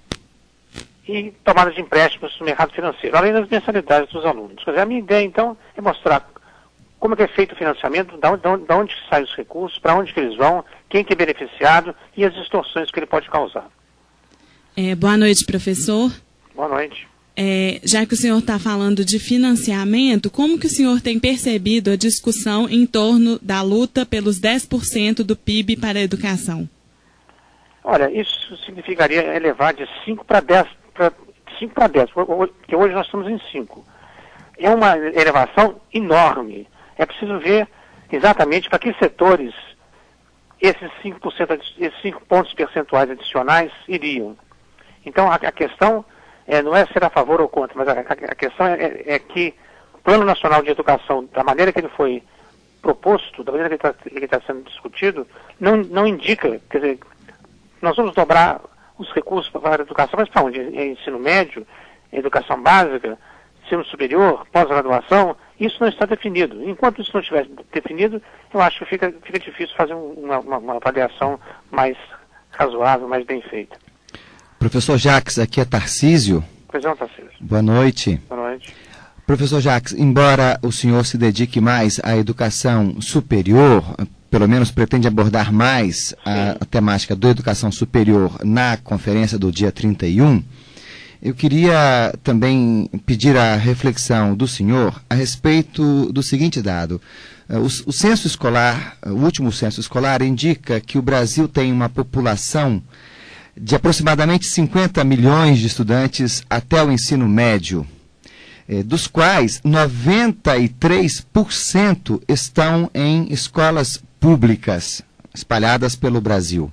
e tomada de empréstimos no mercado financeiro, além das mensalidades dos alunos. Quer dizer, a minha ideia, então, é mostrar como é que é feito o financiamento, de onde, de onde saem os recursos, para onde que eles vão, quem que é beneficiado e as distorções que ele pode causar. É, boa noite, professor. Boa noite. É, já que o senhor está falando de financiamento, como que o senhor tem percebido a discussão em torno da luta pelos dez por cento do P I B para a educação? Olha, isso significaria elevar de cinco para dez, para cinco para dez, porque hoje nós estamos em cinco. É uma elevação enorme. É preciso ver exatamente para que setores esses cinco por cento, esses cinco pontos percentuais adicionais iriam. Então, a, a questão é, não é ser a favor ou contra, mas a, a, a questão é, é que o Plano Nacional de Educação, da maneira que ele foi proposto, da maneira que ele está sendo discutido, não, não indica, quer dizer, nós vamos dobrar os recursos para a educação, mas para onde? É ensino médio, é educação básica, ensino superior, pós-graduação, isso não está definido. Enquanto isso não estiver definido, eu acho que fica, fica difícil fazer uma, uma, uma avaliação mais razoável, mais bem feita. Professor Jacques, aqui é Tarcísio. Pois não, Tarcísio. Boa noite. Boa noite. Professor Jacques, embora o senhor se dedique mais à educação superior, pelo menos pretende abordar mais a, a temática da educação superior na conferência do dia trinta e um, Eu queria também pedir a reflexão do senhor a respeito do seguinte dado. O, o censo escolar, o último censo escolar, indica que o Brasil tem uma população de aproximadamente cinquenta milhões de estudantes até o ensino médio, eh, dos quais noventa e três por cento estão em escolas públicas, espalhadas pelo Brasil.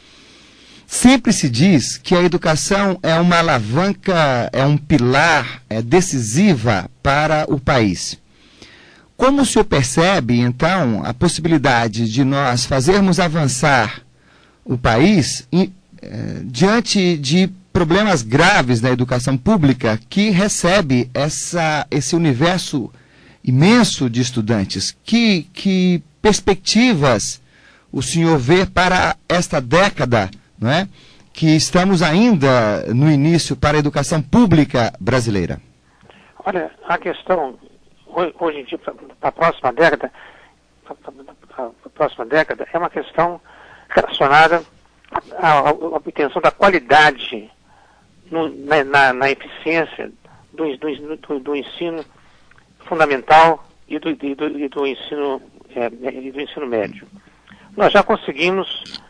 Sempre se diz que a educação é uma alavanca, é um pilar é decisiva para o país. Como o senhor percebe, então, a possibilidade de nós fazermos avançar o país em, eh, diante de problemas graves na educação pública que recebe essa, esse universo imenso de estudantes? Que, que perspectivas o senhor vê para esta década, não é? Que estamos ainda no início para a educação pública brasileira? Olha, a questão, hoje em dia, para a próxima década, para a próxima década, é uma questão relacionada à, à obtenção da qualidade no, na, na, na eficiência do, do, do, do ensino fundamental e do, e do, e do, ensino, é, e do ensino médio. Nós já conseguimos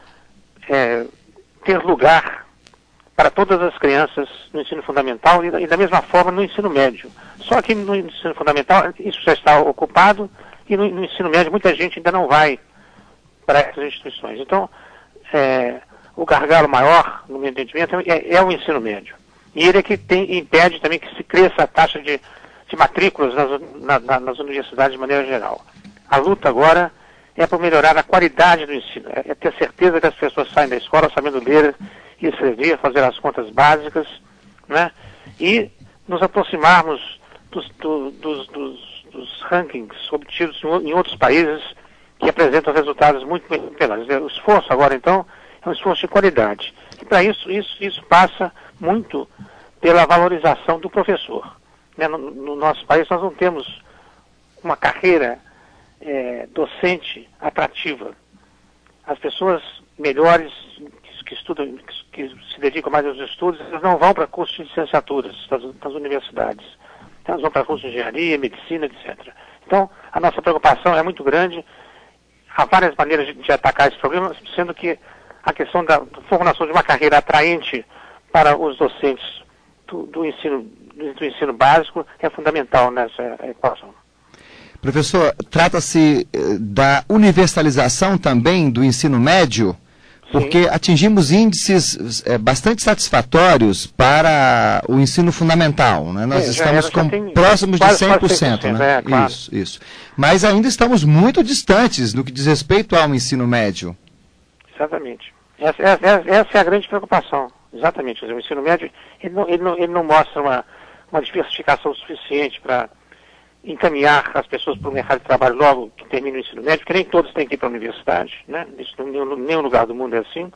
é, ter lugar para todas as crianças no ensino fundamental e, e da mesma forma no ensino médio. Só que no ensino fundamental isso já está ocupado e no, no ensino médio muita gente ainda não vai para essas instituições. Então, é, o gargalo maior, no meu entendimento, é, é o ensino médio. E ele é que tem, impede também que se cresça a taxa de, de matrículas nas, na, na, nas universidades de maneira geral. A luta agora é por melhorar a qualidade do ensino, é ter certeza que as pessoas saem da escola sabendo ler e escrever, fazer as contas básicas, né? E nos aproximarmos dos, do, dos, dos, dos rankings obtidos em outros países que apresentam resultados muito melhores. O esforço agora, então, é um esforço de qualidade. E para isso, isso, isso passa muito pela valorização do professor. Né? No, no nosso país nós não temos uma carreira É, docente atrativa. As pessoas melhores que, que estudam, que, que se dedicam mais aos estudos, elas não vão para cursos de licenciaturas das, das universidades. Elas vão para cursos de engenharia, medicina, etcétera. Então, a nossa preocupação é muito grande. Há várias maneiras de, de atacar esse problema, sendo que a questão da formação de uma carreira atraente para os docentes do, do, ensino, do ensino básico é fundamental nessa equação. Professor, trata-se da universalização também do ensino médio, porque Sim. atingimos índices é, bastante satisfatórios para o ensino fundamental, né? Nós é, estamos com próximos de cem por cento, né? É, claro. Isso, isso. Mas ainda estamos muito distantes no que diz respeito ao ensino médio. Exatamente. Essa, essa, essa é a grande preocupação. Exatamente. O ensino médio ele não, ele não, ele não mostra uma, uma diversificação suficiente para encaminhar as pessoas para o mercado de trabalho logo que termine o ensino médio, porque nem todos têm que ir para a universidade, né? Isso em nenhum lugar do mundo é assim.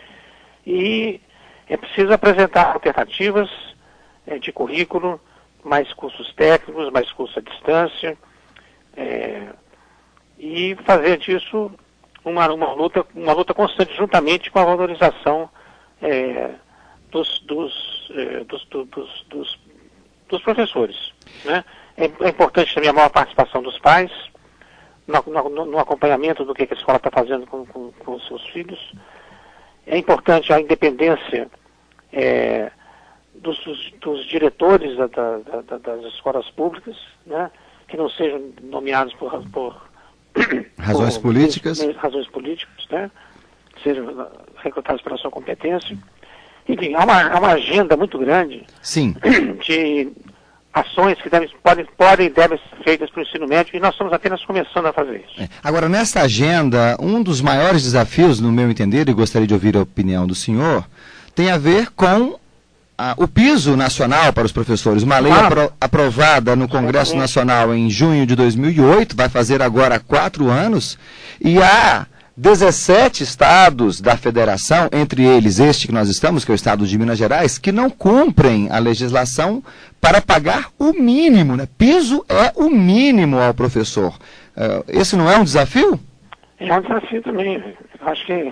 E é preciso apresentar alternativas é, de currículo, mais cursos técnicos, mais cursos à distância, é, e fazer disso uma, uma, luta, uma luta constante, juntamente com a valorização é, dos, dos, é, dos, do, dos, dos, dos professores, né? É importante também a maior participação dos pais no, no, no acompanhamento do que a escola está fazendo com, com, com os seus filhos. É importante a independência é, dos, dos, dos diretores da, da, da, das escolas públicas, né, que não sejam nomeados por, por razões por, políticas, por, razões políticas, né, sejam recrutados pela sua competência. Enfim, há uma, há uma agenda muito grande Sim. de ações que devem, podem, podem e devem ser feitas para o ensino médio, e nós estamos apenas começando a fazer isso. É. Agora, nessa agenda, um dos maiores desafios, no meu entender, e gostaria de ouvir a opinião do senhor, tem a ver com ah, o piso nacional para os professores. Uma lei ah, apro aprovada no Congresso Nacional em junho de dois mil e oito, vai fazer agora quatro anos, e há dezessete estados da federação, entre eles este que nós estamos, que é o estado de Minas Gerais, que não cumprem a legislação para pagar o mínimo, né? Piso é o mínimo ao professor. Uh, esse não é um desafio? É um desafio também. Eu acho que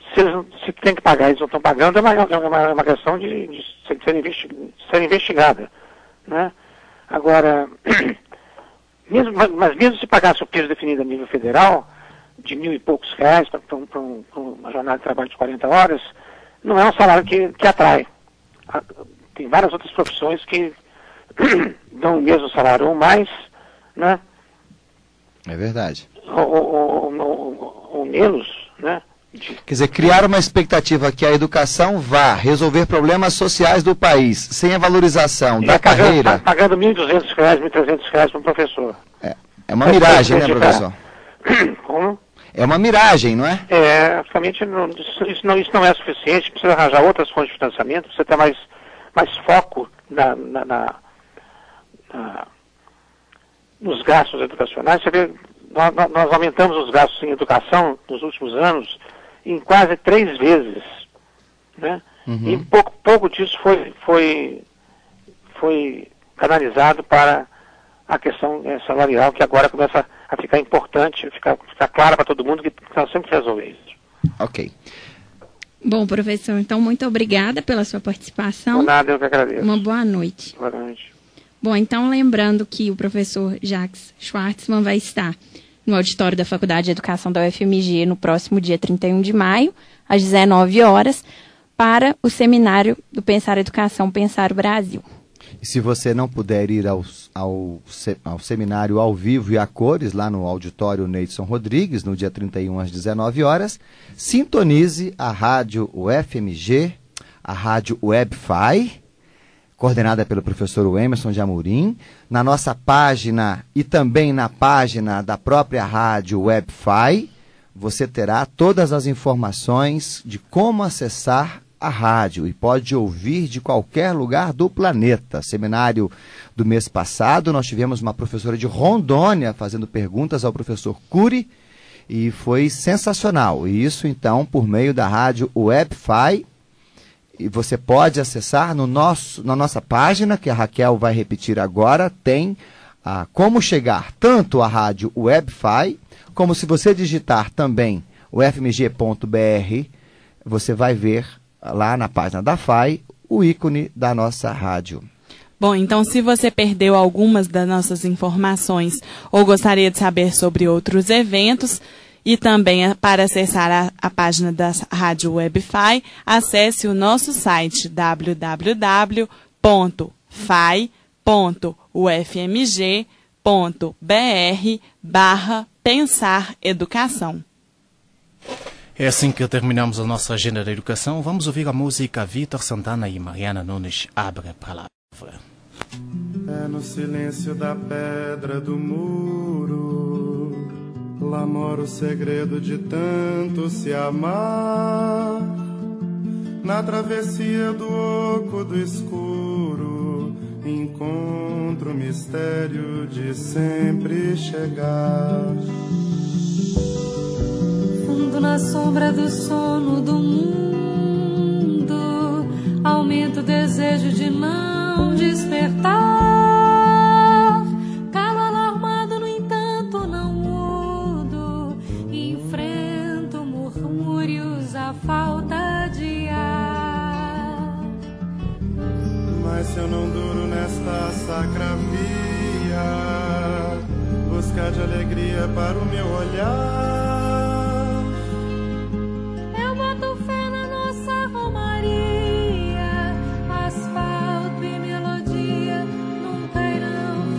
Se, eles, se tem que pagar, eles não estão pagando, é uma, é uma, é uma questão de, de ser, ser, investi ser investigada, né? Agora, mesmo, mas mesmo se pagasse o piso definido a nível federal, de mil e poucos reais para um, uma jornada de trabalho de quarenta horas, não é um salário que, que atrai. Tem várias outras profissões que dão o mesmo salário ou mais, né? É verdade. Ou, ou, ou, ou menos, né? Quer dizer, criar uma expectativa que a educação vá resolver problemas sociais do país, sem a valorização da é, pagando, carreira... Pagando mil e duzentos reais, mil e trezentos reais para um professor. É, é uma miragem, né, professor? Como? É uma miragem, não é? É, praticamente não, isso, não, isso não é suficiente, precisa arranjar outras fontes de financiamento, precisa ter mais, mais foco na, na, na, na, nos gastos educacionais. Você vê, nós, nós aumentamos os gastos em educação nos últimos anos em quase três vezes, né? Uhum. E pouco, pouco disso foi, foi, foi canalizado para a questão é, salarial, que agora começa a ficar importante, ficar, ficar clara para todo mundo que nós sempre resolver isso. Ok. Bom, professor, então muito obrigada pela sua participação. Por nada, eu que agradeço. Uma boa noite. Boa noite. Bom, então lembrando que o professor Jacques Schwartzman vai estar no auditório da Faculdade de Educação da U F M G no próximo dia trinta e um de maio, às dezenove horas, para o seminário do Pensar Educação, Pensar o Brasil. E se você não puder ir ao, ao, ao seminário ao vivo e a cores, lá no auditório Neidson Rodrigues, no dia trinta e um às dezenove horas, sintonize a rádio U F M G, a rádio WebFi, coordenada pelo professor Emerson de Amorim, na nossa página e também na página da própria rádio WebFi, você terá todas as informações de como acessar a rádio e pode ouvir de qualquer lugar do planeta. Seminário do mês passado, nós tivemos uma professora de Rondônia fazendo perguntas ao professor Cury e foi sensacional. E isso, então, por meio da rádio WebFi. E você pode acessar no nosso, na nossa página, que a Raquel vai repetir agora, tem ah, como chegar tanto à rádio WebFi, como se você digitar também o f m g ponto b r, você vai ver lá na página da F A I o ícone da nossa rádio. Bom, então se você perdeu algumas das nossas informações ou gostaria de saber sobre outros eventos, e também para acessar a, a página da Rádio WebFi, acesse o nosso site w w w ponto f a i ponto u f m g ponto b r barra Pensar Educação. É assim que terminamos a nossa agenda da educação. Vamos ouvir a música Vitor Santana e Mariana Nunes, Abre a Palavra. É no silêncio da pedra do muro, lá mora o segredo de tanto se amar. Na travessia do oco do escuro, encontro o mistério de sempre chegar. Fundo na sombra do sono do mundo, aumenta o desejo de não despertar. Calo alarmado, no entanto, não mudo. Enfrento murmúrios, a falta de ar. Mas se eu não duro nesta sacra via, buscar de alegria para o meu olhar. Eu boto fé na nossa romaria, asfalto e melodia nunca irão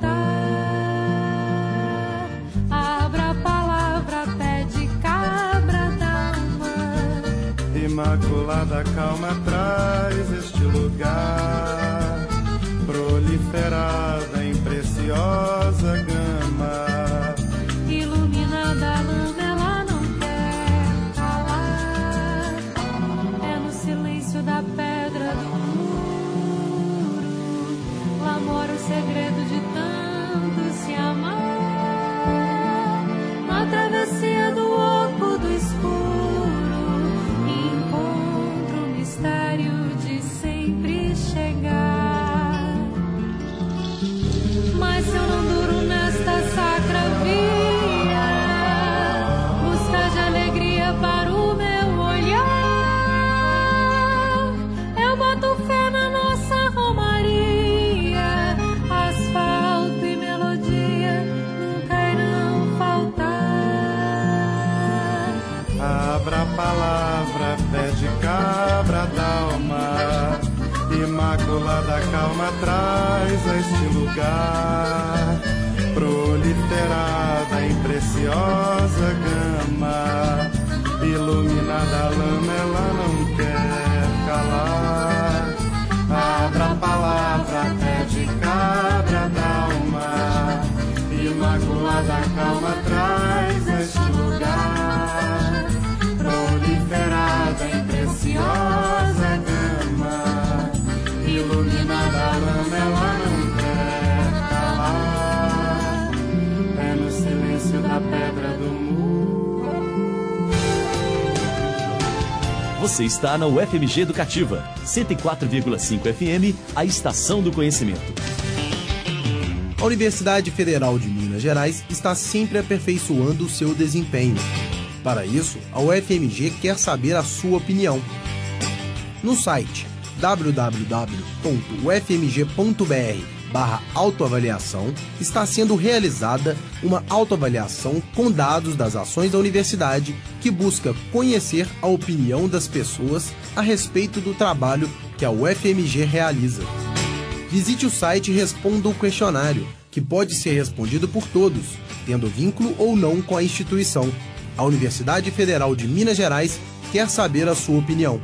faltar. Abra a palavra, pé de cabra d'alma, Imaculada calma traz este lugar, proliferada em preciosa gama. Iluminada a lama, ela não quer calar. É no silêncio da pedra do muro, lá mora o segredo de tanto se amar. Na travessia do oco do escuro, encontro o mistério de sempre chegar. Mas se eu não palavra, pé de cabra d'alma, imaculada calma traz a este lugar, proliferada em preciosa gama, iluminada lama ela não quer calar. Abra a palavra, pé de cabra d'alma, imaculada calma traz a este lugar, proliferada em preciosa gama, iluminada lama ela não quer calar. É no silêncio da pedra do muro. Você está na U F M G Educativa, cento e quatro vírgula cinco F M, a estação do conhecimento. A Universidade Federal de Minas Gerais está sempre aperfeiçoando o seu desempenho. Para isso, a U F M G quer saber a sua opinião. No site w w w ponto u f m g ponto b r barra autoavaliação está sendo realizada uma autoavaliação com dados das ações da universidade que busca conhecer a opinião das pessoas a respeito do trabalho que a U F M G realiza. Visite o site e responda o questionário, que pode ser respondido por todos, tendo vínculo ou não com a instituição. A Universidade Federal de Minas Gerais quer saber a sua opinião.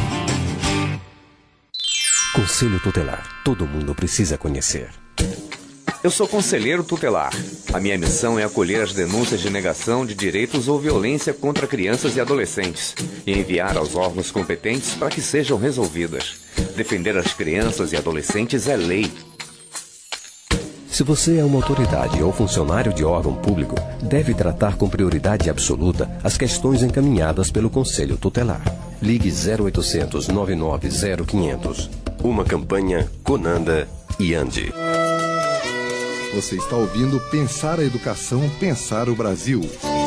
Conselho Tutelar. Todo mundo precisa conhecer. Eu sou conselheiro tutelar. A minha missão é acolher as denúncias de negação de direitos ou violência contra crianças e adolescentes e enviar aos órgãos competentes para que sejam resolvidas. Defender as crianças e adolescentes é lei. Se você é uma autoridade ou funcionário de órgão público, deve tratar com prioridade absoluta as questões encaminhadas pelo Conselho Tutelar. Ligue zero oitocentos, nove nove zero, quinhentos. Uma campanha Conanda e Andi. Você está ouvindo Pensar a Educação, Pensar o Brasil.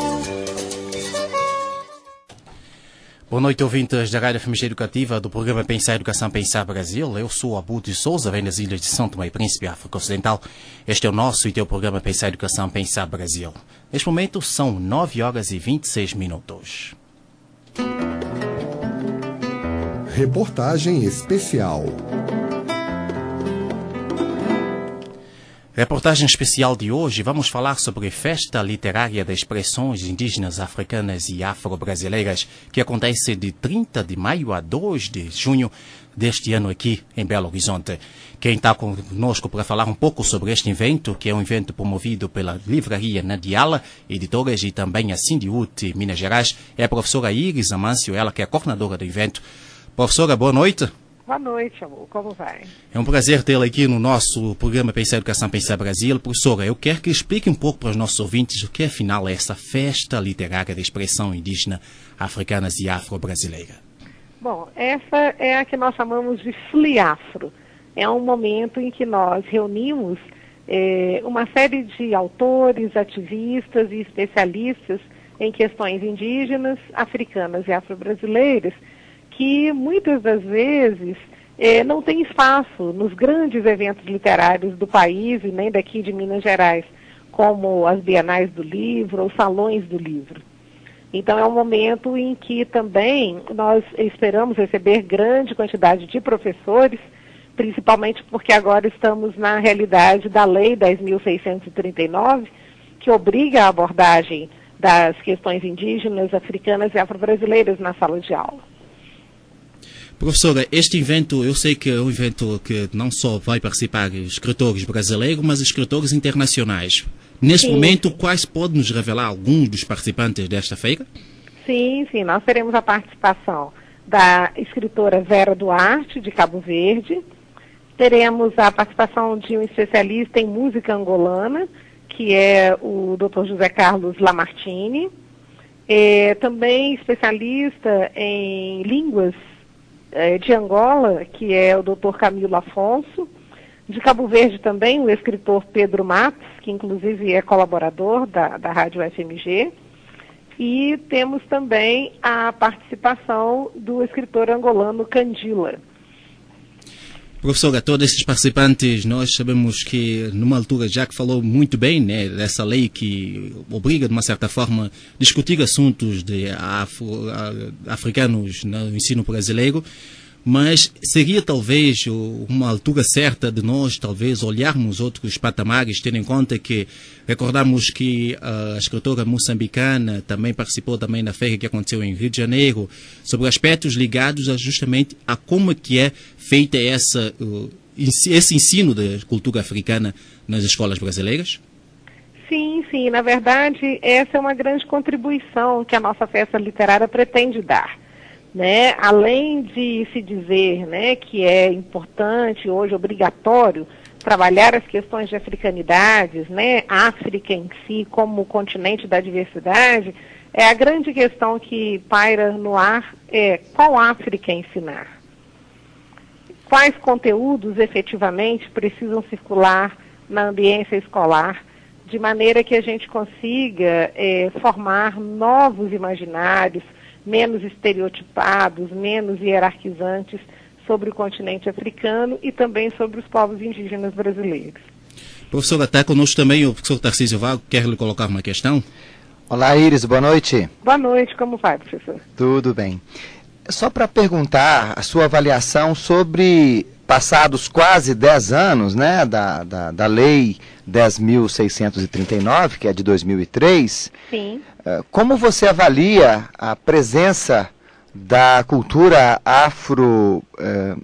Boa noite, ouvintes da Rádio F M G Educativa, do programa Pensar a Educação, Pensar Brasil. Eu sou Abu de Souza, venho das ilhas de São Tomé e Príncipe, África Ocidental. Este é o nosso e teu programa Pensar a Educação, Pensar Brasil. Neste momento são nove horas e vinte e seis minutos. Reportagem especial. Reportagem especial de hoje, vamos falar sobre a Festa Literária das Expressões Indígenas Africanas e Afro-Brasileiras, que acontece de trinta de maio a dois de junho deste ano aqui em Belo Horizonte. Quem está conosco para falar um pouco sobre este evento, que é um evento promovido pela Livraria Nadiala, editoras e também a Sindiúte Minas Gerais, é a professora Iris Amâncio, ela que é a coordenadora do evento. Professora, boa noite. Boa noite, amor. Como vai? É um prazer tê-la aqui no nosso programa Pensar Educação, Pensar Brasil. Professora, eu quero que explique um pouco para os nossos ouvintes o que afinal é essa Festa Literária da Expressão Indígena Africanas e Afro-Brasileira. Bom, essa é a que nós chamamos de Fliafro. É um momento em que nós reunimos eh, uma série de autores, ativistas e especialistas em questões indígenas, africanas e afro-brasileiras, que muitas das vezes eh, não tem espaço nos grandes eventos literários do país e nem daqui de Minas Gerais, como as Bienais do Livro ou Salões do Livro. Então é um momento em que também nós esperamos receber grande quantidade de professores, principalmente porque agora estamos na realidade da Lei dez mil seiscentos e trinta e nove, que obriga a abordagem das questões indígenas, africanas e afro-brasileiras na sala de aula. Professora, este evento, eu sei que é um evento que não só vai participar escritores brasileiros, mas escritores internacionais. Neste sim, momento, sim. Quais podem nos revelar alguns dos participantes desta feira? Sim, sim, nós teremos a participação da escritora Vera Duarte, de Cabo Verde. Teremos a participação de um especialista em música angolana, que é o doutor José Carlos Lamartine. É, também especialista em línguas de Angola, que é o doutor Camilo Afonso. De Cabo Verde também, o escritor Pedro Matos, que inclusive é colaborador da, da Rádio F M G. E temos também a participação do escritor angolano Candila. Professora, todos esses participantes, nós sabemos que numa altura já que falou muito bem, né, dessa lei que obriga, de uma certa forma, discutir assuntos de afro, africanos no ensino brasileiro, mas seria talvez uma altura certa de nós talvez olharmos outros patamares, tendo em conta que recordamos que a escritora moçambicana também participou também na feira que aconteceu em Rio de Janeiro, sobre aspectos ligados a justamente a como que é feita essa, esse ensino da cultura africana nas escolas brasileiras? Sim, sim. Na verdade, essa é uma grande contribuição que a nossa festa literária pretende dar. Né? Além de se dizer, né, que é importante, hoje obrigatório, trabalhar as questões de africanidades, né, África em si como continente da diversidade, é a grande questão que paira no ar é qual África ensinar? Quais conteúdos efetivamente precisam circular na ambiência escolar, de maneira que a gente consiga é, formar novos imaginários, menos estereotipados, menos hierarquizantes sobre o continente africano e também sobre os povos indígenas brasileiros. Professora, está conosco também o professor Tarcísio Vago, quer lhe colocar uma questão? Olá, Iris, boa noite. Boa noite, como vai, professor? Tudo bem. Só para perguntar a sua avaliação sobre, passados quase dez anos, né, da, da, da Lei dez mil seiscentos e trinta e nove, que é de dois mil e três, Sim. Como você avalia a presença da cultura afro, eh,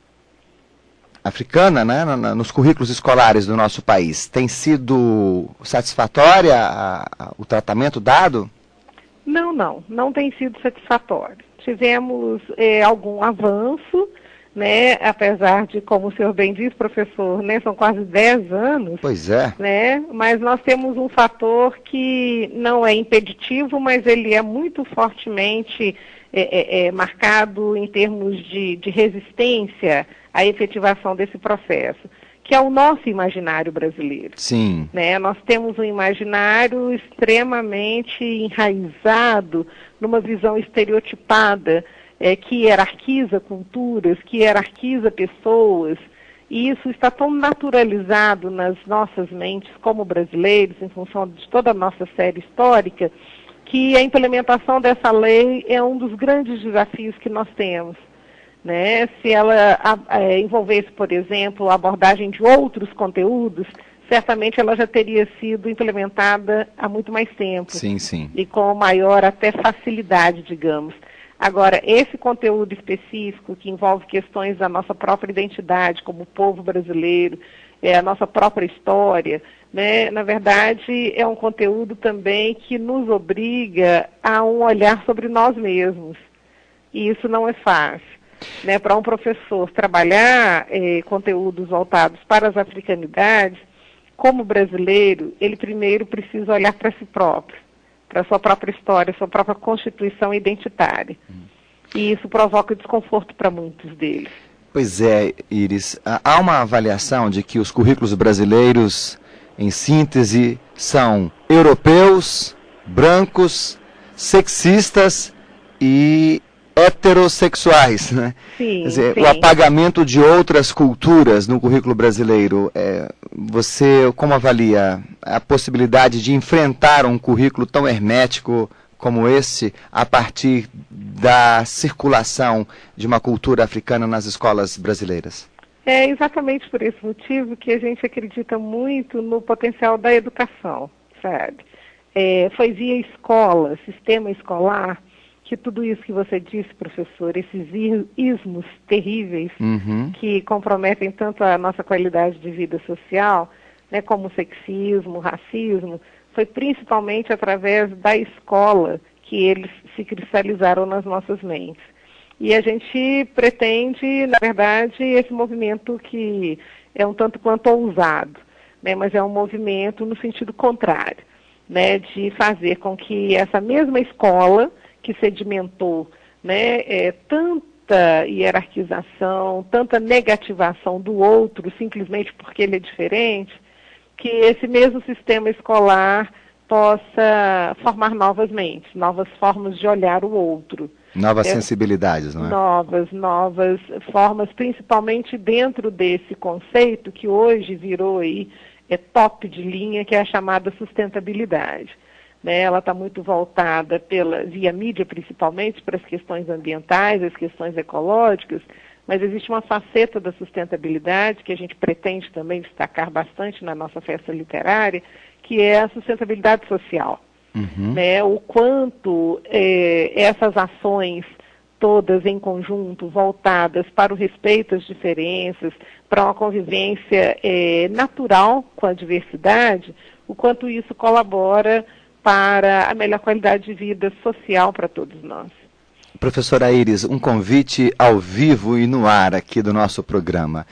africana, né, nos currículos escolares do nosso país? Tem sido satisfatória a, a, o tratamento dado? Não, não. Não tem sido satisfatório. Tivemos eh, algum avanço, né, apesar de, como o senhor bem disse, professor, né, são quase dez anos. Pois é. Né, mas nós temos um fator que não é impeditivo, mas ele é muito fortemente é, é, é, marcado em termos de, de resistência à efetivação desse processo, que é o nosso imaginário brasileiro. Sim. Né, nós temos um imaginário extremamente enraizado numa visão estereotipada, É, que hierarquiza culturas, que hierarquiza pessoas, e isso está tão naturalizado nas nossas mentes como brasileiros, em função de toda a nossa série histórica, que a implementação dessa lei é um dos grandes desafios que nós temos. Né? Se ela a, a, envolvesse, por exemplo, a abordagem de outros conteúdos, certamente ela já teria sido implementada há muito mais tempo. Sim, sim. E com maior até facilidade, digamos. Agora, esse conteúdo específico que envolve questões da nossa própria identidade como povo brasileiro, é, a nossa própria história, né, na verdade é um conteúdo também que nos obriga a um olhar sobre nós mesmos. E isso não é fácil. Né, para um professor trabalhar é, conteúdos voltados para as africanidades, como brasileiro, ele primeiro precisa olhar para si próprio, para a sua própria história, sua própria constituição identitária. Hum. E isso provoca desconforto para muitos deles. Pois é, Iris. Há uma avaliação de que os currículos brasileiros, em síntese, são europeus, brancos, sexistas e heterossexuais, né? Sim, Quer dizer, sim. O apagamento de outras culturas no currículo brasileiro, é, você como avalia a possibilidade de enfrentar um currículo tão hermético como esse a partir da circulação de uma cultura africana nas escolas brasileiras? É exatamente por esse motivo que a gente acredita muito no potencial da educação, sabe? É, foi via escola, sistema escolar, que tudo isso que você disse, professor, esses ismos terríveis uhum. que comprometem tanto a nossa qualidade de vida social, né, como o sexismo, o racismo, foi principalmente através da escola que eles se cristalizaram nas nossas mentes. E a gente pretende, na verdade, esse movimento que é um tanto quanto ousado, né, mas é um movimento no sentido contrário, né, de fazer com que essa mesma escola que sedimentou, né, é, tanta hierarquização, tanta negativação do outro, simplesmente porque ele é diferente, que esse mesmo sistema escolar possa formar novas mentes, novas formas de olhar o outro. Novas é, sensibilidades, não é? Novas, novas formas, principalmente dentro desse conceito que hoje virou aí, é top de linha, que é a chamada sustentabilidade. Né? Ela está muito voltada pela, via mídia principalmente, para as questões ambientais, as questões ecológicas, mas existe uma faceta da sustentabilidade que a gente pretende também destacar bastante na nossa festa literária, que é a sustentabilidade social. Uhum. Né, o quanto é, essas ações todas em conjunto, voltadas para o respeito às diferenças, para uma convivência é, natural com a diversidade, o quanto isso colabora para a melhor qualidade de vida social para todos nós. Professora Iris, um convite ao vivo e no ar aqui do nosso programa.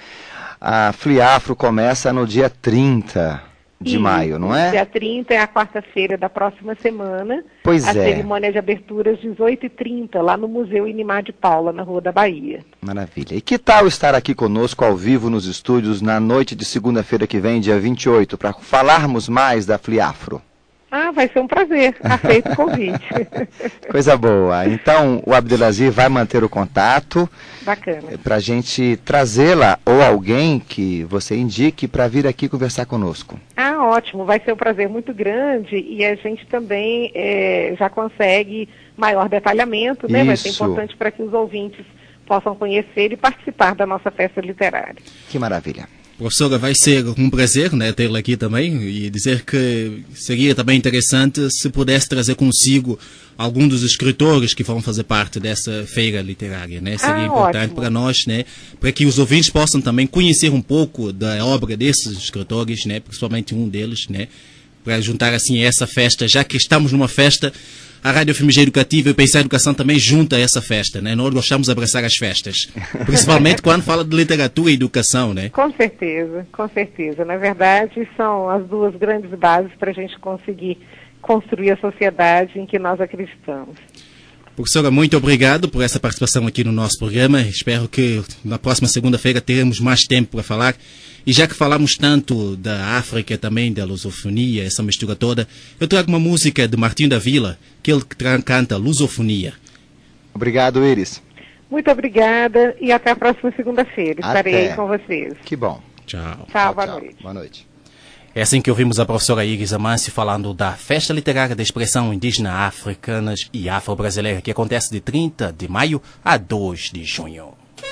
A Fliafro começa no dia trinta de Isso, maio, não é? Dia trinta é a quarta-feira da próxima semana. Pois a é. cerimônia de abertura às dezoito e trinta, lá no Museu Inimar de Paula, na Rua da Bahia. Maravilha. E que tal estar aqui conosco ao vivo nos estúdios na noite de segunda-feira que vem, dia vinte e oito, para falarmos mais da Fliafro? Ah, vai ser um prazer. Aceito o convite. Coisa boa. Então, o Abdelaziz vai manter o contato. Bacana. Para a gente trazê-la ou alguém que você indique para vir aqui conversar conosco. Ah, ótimo. Vai ser um prazer muito grande e a gente também é, já consegue maior detalhamento, né? Vai ser importante para que os ouvintes possam conhecer e participar da nossa festa literária. Que maravilha. Professora, vai ser um prazer, né, tê-la aqui também e dizer que seria também interessante se pudesse trazer consigo algum dos escritores que vão fazer parte dessa feira literária, né? Seria ah, importante para nós, né, para que os ouvintes possam também conhecer um pouco da obra desses escritores, né, principalmente um deles, né, para juntar assim essa festa, já que estamos numa festa. A Rádio F M G Educativa e o Pensar Educação também junta essa festa, né? Nós gostamos de abraçar as festas, principalmente quando fala de literatura e educação, né? Com certeza, com certeza. Na verdade, são as duas grandes bases para a gente conseguir construir a sociedade em que nós acreditamos. Professora, muito obrigado por essa participação aqui no nosso programa. Espero que na próxima segunda-feira teremos mais tempo para falar. E já que falamos tanto da África, também da lusofonia, essa mistura toda, eu trago uma música de Martinho da Vila, que ele canta Lusofonia. Obrigado, Iris. Muito obrigada e até a próxima segunda-feira. Estarei aí com vocês. Que bom. Tchau. Tchau, boa noite. Boa noite. É assim que ouvimos a professora Iris Amâncio falando da Festa Literária da Expressão Indígena Africanas e Afro-Brasileira, que acontece de trinta de maio a dois de junho.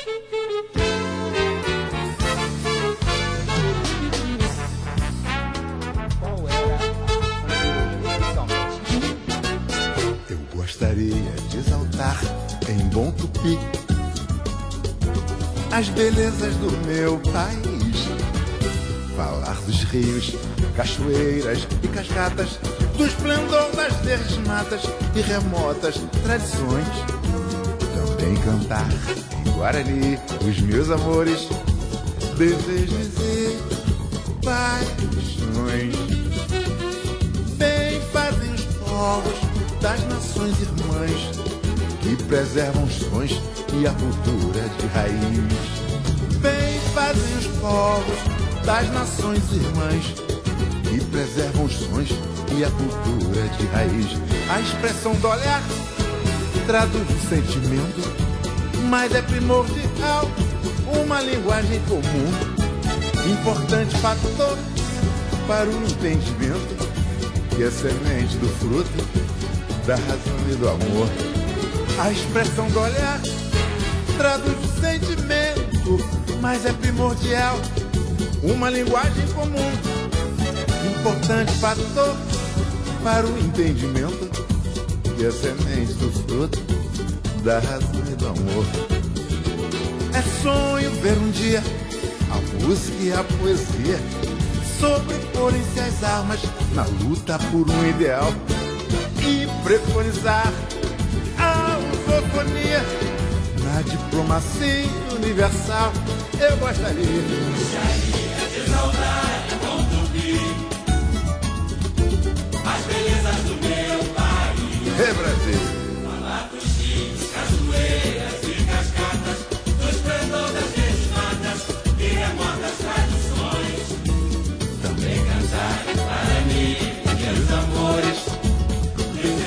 Gostaria de exaltar em bom tupi as belezas do meu país, falar dos rios, cachoeiras e cascatas, do esplendor das verdes matas e remotas tradições. Também cantar em Guarani os meus amores, desejos e paixões. Bem fazem os povos das nações irmãs que preservam os sons e a cultura de raiz. Bem fazem os povos das nações irmãs que preservam os sons e a cultura de raiz. A expressão do olhar traduz o sentimento, mas é primordial uma linguagem comum, importante fator para o entendimento, que é semente do fruto da razão e do amor. A expressão do olhar traduz o sentimento, mas é primordial uma linguagem comum, importante fator para o entendimento, que é semente do fruto da razão e do amor. É sonho ver um dia a música e a poesia sobreporem-se às armas na luta por um ideal e preconizar a lusofonia na diplomacia universal. Eu gostaria de exaltar em bom tupi as belezas do meu país. É Brasil. Falar dos rios, cachoeiras e cascatas, do esplendor das verdes matas e remotas tradições. Também cantar para mim meus amores,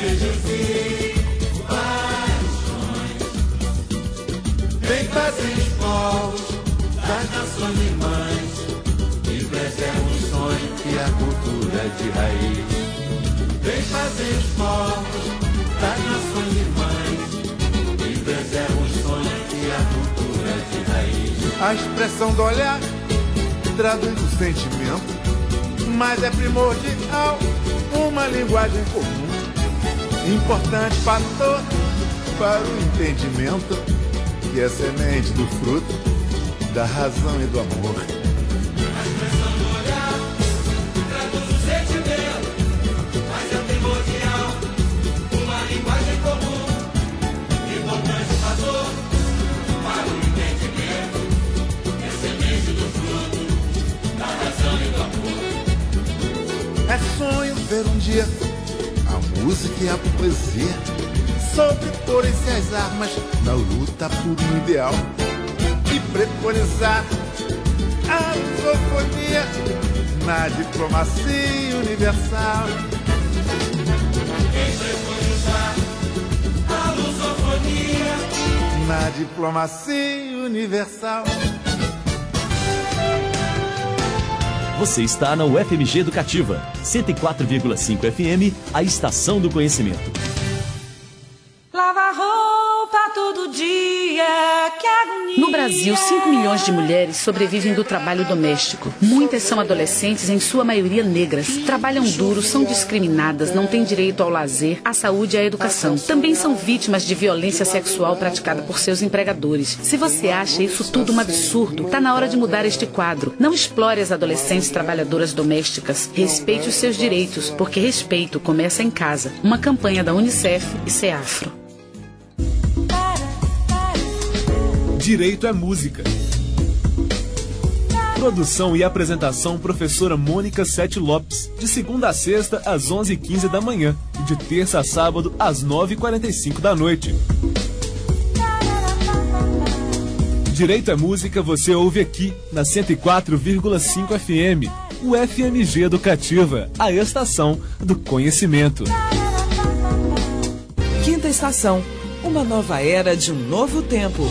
desejos e vários sonhos. Vem fazer os povos das nações irmãs que preservam o sonho e a cultura de raiz. Vem fazer os povos das nações irmãs que preservam o sonho e a cultura de raiz. A expressão do olhar traduz o sentimento, mas é primordial uma linguagem comum, importante para todos, para o entendimento, que é semente do fruto da razão e do amor. A expressão do olhar traduz o sentimento, mas é primordial uma linguagem comum, importante para todos, para o entendimento, que é semente do fruto da razão e do amor. É sonho ver um dia a música e a poesia sobrepor-se às armas na luta por um ideal e preconizar a lusofonia na diplomacia universal. E preconizar a lusofonia na diplomacia universal. Você está na U F M G Educativa, cento e quatro vírgula cinco F M, a estação do conhecimento. Lava roupa todo dia, que agonia. No Brasil, cinco milhões de mulheres sobrevivem do trabalho doméstico. Muitas são adolescentes, em sua maioria negras. Trabalham duro, são discriminadas, não têm direito ao lazer, à saúde e à educação. Também são vítimas de violência sexual praticada por seus empregadores. Se você acha isso tudo um absurdo, está na hora de mudar este quadro. Não explore as adolescentes trabalhadoras domésticas. Respeite os seus direitos, porque respeito começa em casa. Uma campanha da Unicef e Ceafro. Direito é música. Produção e apresentação professora Mônica Sete Lopes, de segunda a sexta às onze e quinze da manhã e de terça a sábado às nove e quarenta e cinco da noite. Direito é música você ouve aqui na cento e quatro vírgula cinco F M, o F M G Educativa, a estação do conhecimento. Quinta estação, uma nova era de um novo tempo.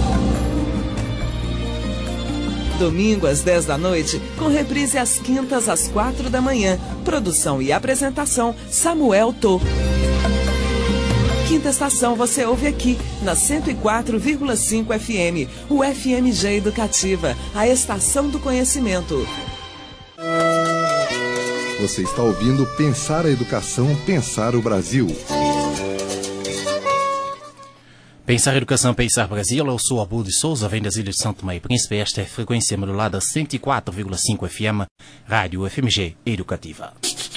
Domingo às dez da noite, com reprise às quintas às quatro da manhã. Produção e apresentação, Samuel Tô. Quinta estação você ouve aqui, na cento e quatro vírgula cinco F M, o F M G Educativa, a estação do conhecimento. Você está ouvindo Pensar a Educação, Pensar o Brasil. Pensar Educação, Pensar Brasil, eu sou Abu de Souza, vem das Ilhas de Santo Tomé e Príncipe, esta é a frequência modulada cento e quatro vírgula cinco F M, Rádio F M G Educativa.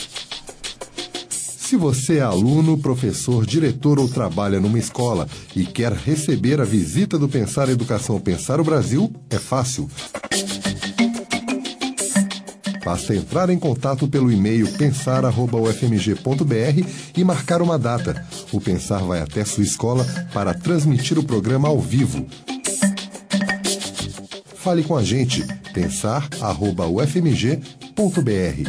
Se você é aluno, professor, diretor ou trabalha numa escola e quer receber a visita do Pensar Educação, Pensar o Brasil, é fácil. Basta entrar em contato pelo e-mail pensar arroba u f m g ponto b r e marcar uma data. O Pensar vai até sua escola para transmitir o programa ao vivo. Fale com a gente, pensar arroba u f m g ponto b r.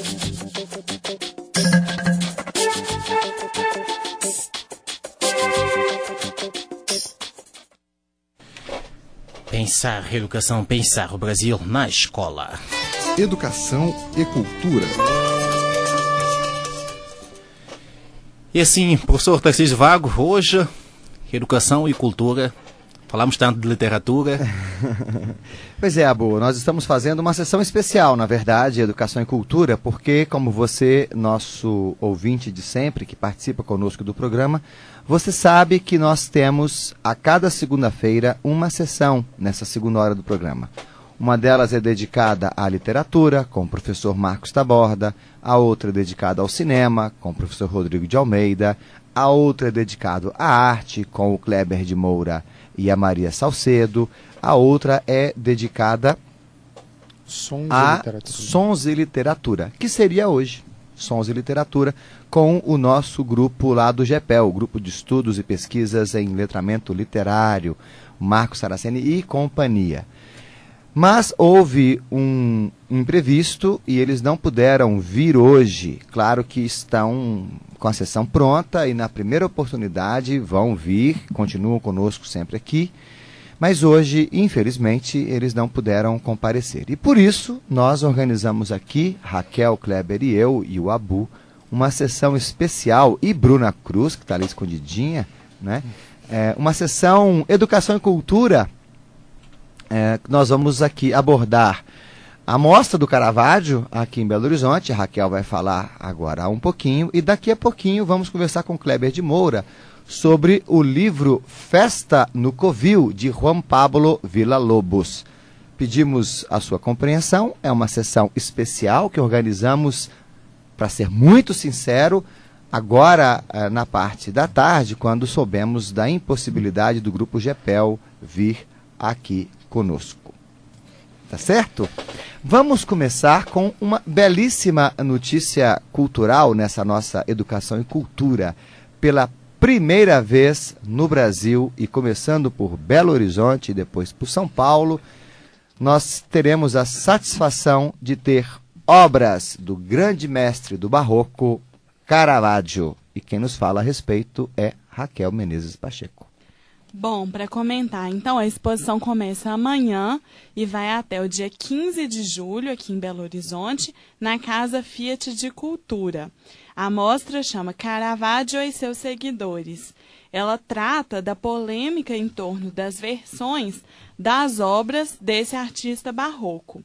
Pensar Educação, Pensar o Brasil na escola. Educação e cultura. E assim, professor Tarcísio Vago, hoje, educação e cultura. Falamos tanto de literatura. Pois é, Abu, nós estamos fazendo uma sessão especial, na verdade, Educação e Cultura, porque, como você, nosso ouvinte de sempre, que participa conosco do programa, você sabe que nós temos, a cada segunda-feira, uma sessão nessa segunda hora do programa. Uma delas é dedicada à literatura, com o professor Marcos Taborda, a outra é dedicada ao cinema, com o professor Rodrigo de Almeida, a outra é dedicada à arte, com o Kleber de Moura e a Maria Salcedo, a outra é dedicada Sons a e literatura. Sons e Literatura, que seria hoje, Sons e Literatura, com o nosso grupo lá do GEPEL, o Grupo de Estudos e Pesquisas em Letramento Literário, Marcos Saraceni e companhia. Mas houve um imprevisto e eles não puderam vir hoje. Claro que estão com a sessão pronta e na primeira oportunidade vão vir, continuam conosco sempre aqui. Mas hoje, infelizmente, eles não puderam comparecer. E por isso, nós organizamos aqui, Raquel, Kleber e eu, e o Abu, uma sessão especial, e Bruna Cruz, que está ali escondidinha, né? É, uma sessão Educação e Cultura. É, nós vamos aqui abordar a mostra do Caravaggio aqui em Belo Horizonte. A Raquel vai falar agora um pouquinho. E daqui a pouquinho vamos conversar com Kleber de Moura sobre o livro Festa no Covil, de Juan Pablo Villa-Lobos. Pedimos a sua compreensão. É uma sessão especial que organizamos, para ser muito sincero, agora na parte da tarde, quando soubemos da impossibilidade do Grupo GEPEL vir aqui conosco. Tá certo? Vamos começar com uma belíssima notícia cultural nessa nossa Educação e Cultura. Pela primeira vez no Brasil, e começando por Belo Horizonte e depois por São Paulo, nós teremos a satisfação de ter obras do grande mestre do Barroco, Caravaggio. E quem nos fala a respeito é Raquel Menezes Pacheco. Bom, para comentar, então a exposição começa amanhã e vai até o dia quinze de julho aqui em Belo Horizonte, na Casa Fiat de Cultura. A mostra chama Caravaggio e seus seguidores. Ela trata da polêmica em torno das versões das obras desse artista barroco.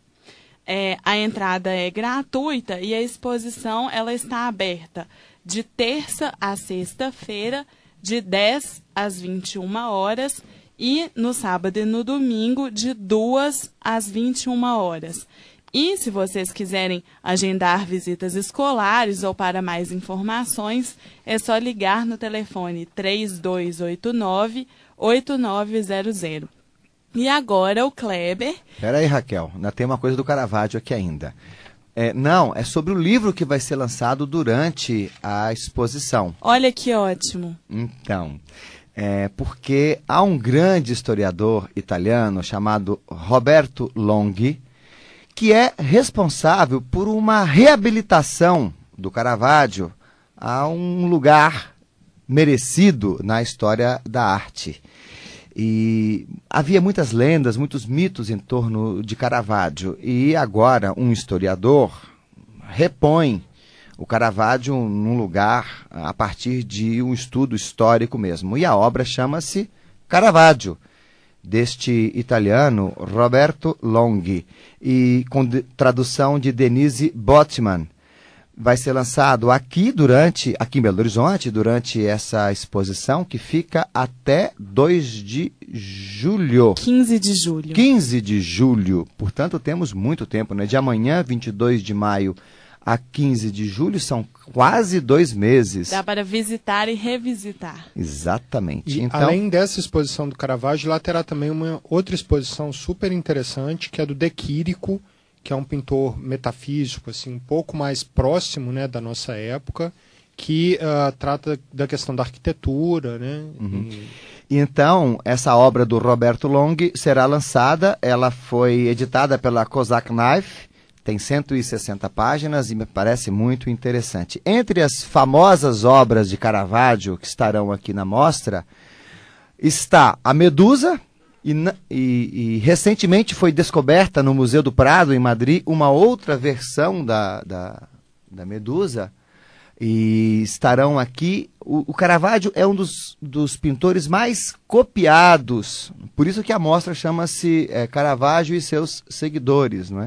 É, a entrada é gratuita e a exposição ela está aberta de terça a sexta-feira, de dez às vinte e uma horas, e no sábado e no domingo, de duas às vinte e uma horas. E, se vocês quiserem agendar visitas escolares ou para mais informações, é só ligar no telefone três dois oito nove, oito nove zero zero. E agora o Kleber... Espera aí, Raquel, ainda tem uma coisa do Caravaggio aqui ainda. É, não, é sobre o livro que vai ser lançado durante a exposição. Olha que ótimo. Então, é porque há um grande historiador italiano chamado Roberto Longhi, que é responsável por uma reabilitação do Caravaggio a um lugar merecido na história da arte. E havia muitas lendas, muitos mitos em torno de Caravaggio. E agora um historiador repõe o Caravaggio num lugar a partir de um estudo histórico mesmo. E a obra chama-se Caravaggio, deste italiano Roberto Longhi, e com de, tradução de Denise Botman. Vai ser lançado aqui durante, aqui em Belo Horizonte, durante essa exposição, que fica até dois de julho. quinze de julho. quinze de julho. Portanto, temos muito tempo, né? De amanhã, vinte e dois de maio, a quinze de julho, são quase dois meses. Dá para visitar e revisitar. Exatamente. E então, além dessa exposição do Caravaggio, lá terá também uma outra exposição super interessante, que é do De Chirico, que é um pintor metafísico, assim, um pouco mais próximo, né, da nossa época, que uh, trata da questão da arquitetura, né? Uhum. E... Então, essa obra do Roberto Longhi será lançada, ela foi editada pela Cossack Knife, tem cento e sessenta páginas e me parece muito interessante. Entre as famosas obras de Caravaggio que estarão aqui na mostra, está a Medusa. E, e, e recentemente foi descoberta no Museu do Prado, em Madrid, uma outra versão da, da, da Medusa. E estarão aqui... O, o Caravaggio é um dos, dos pintores mais copiados. Por isso que a mostra chama-se é, Caravaggio e seus seguidores, não é?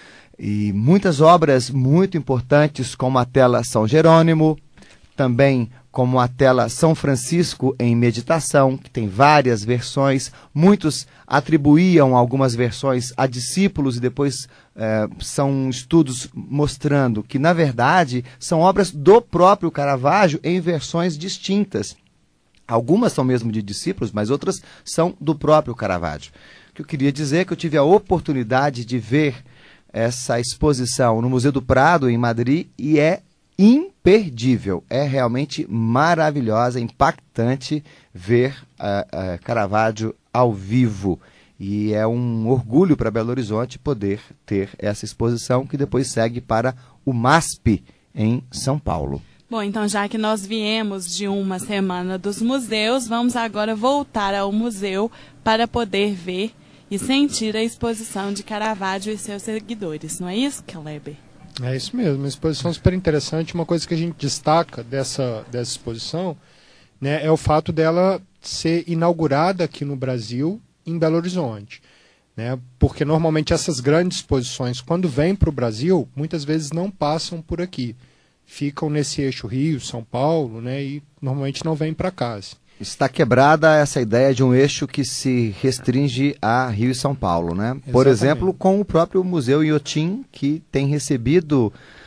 E muitas obras muito importantes, como a tela São Jerônimo, também como a tela São Francisco em Meditação, que tem várias versões. Muitos atribuíam algumas versões a discípulos e depois eh, são estudos mostrando que, na verdade, são obras do próprio Caravaggio em versões distintas. Algumas são mesmo de discípulos, mas outras são do próprio Caravaggio. O que eu queria dizer é que eu tive a oportunidade de ver essa exposição no Museu do Prado, em Madrid, e é imperdível. É realmente maravilhosa, impactante ver uh, uh, Caravaggio ao vivo. E é um orgulho para Belo Horizonte poder ter essa exposição que depois segue para o MASP em São Paulo. Bom, então já que nós viemos de uma semana dos museus, vamos agora voltar ao museu para poder ver e sentir a exposição de Caravaggio e seus seguidores. Não é isso, Kleber? É isso mesmo, uma exposição super interessante. Uma coisa que a gente destaca dessa, dessa exposição, né, é o fato dela ser inaugurada aqui no Brasil, em Belo Horizonte, né? Porque normalmente essas grandes exposições, quando vêm para o Brasil, muitas vezes não passam por aqui. Ficam nesse eixo Rio, São Paulo, né? E normalmente não vêm para cá. Assim. Está quebrada essa ideia de um eixo que se restringe a Rio e São Paulo, né? Exatamente. Por exemplo, com o próprio Museu Inhotim, que tem recebido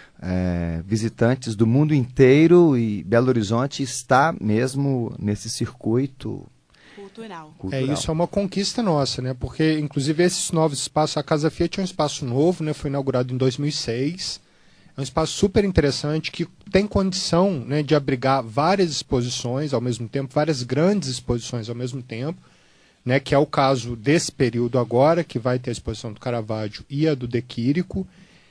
é, visitantes do mundo inteiro, e Belo Horizonte está mesmo nesse circuito cultural. É, isso é uma conquista nossa, né? Porque, inclusive, esses novos espaços, a Casa Fiat é um espaço novo, né? Foi inaugurado em dois mil e seis. É um espaço super interessante que tem condição, né, de abrigar várias exposições ao mesmo tempo, várias grandes exposições ao mesmo tempo, né? Que é o caso desse período agora, que vai ter a exposição do Caravaggio e a do De Chirico.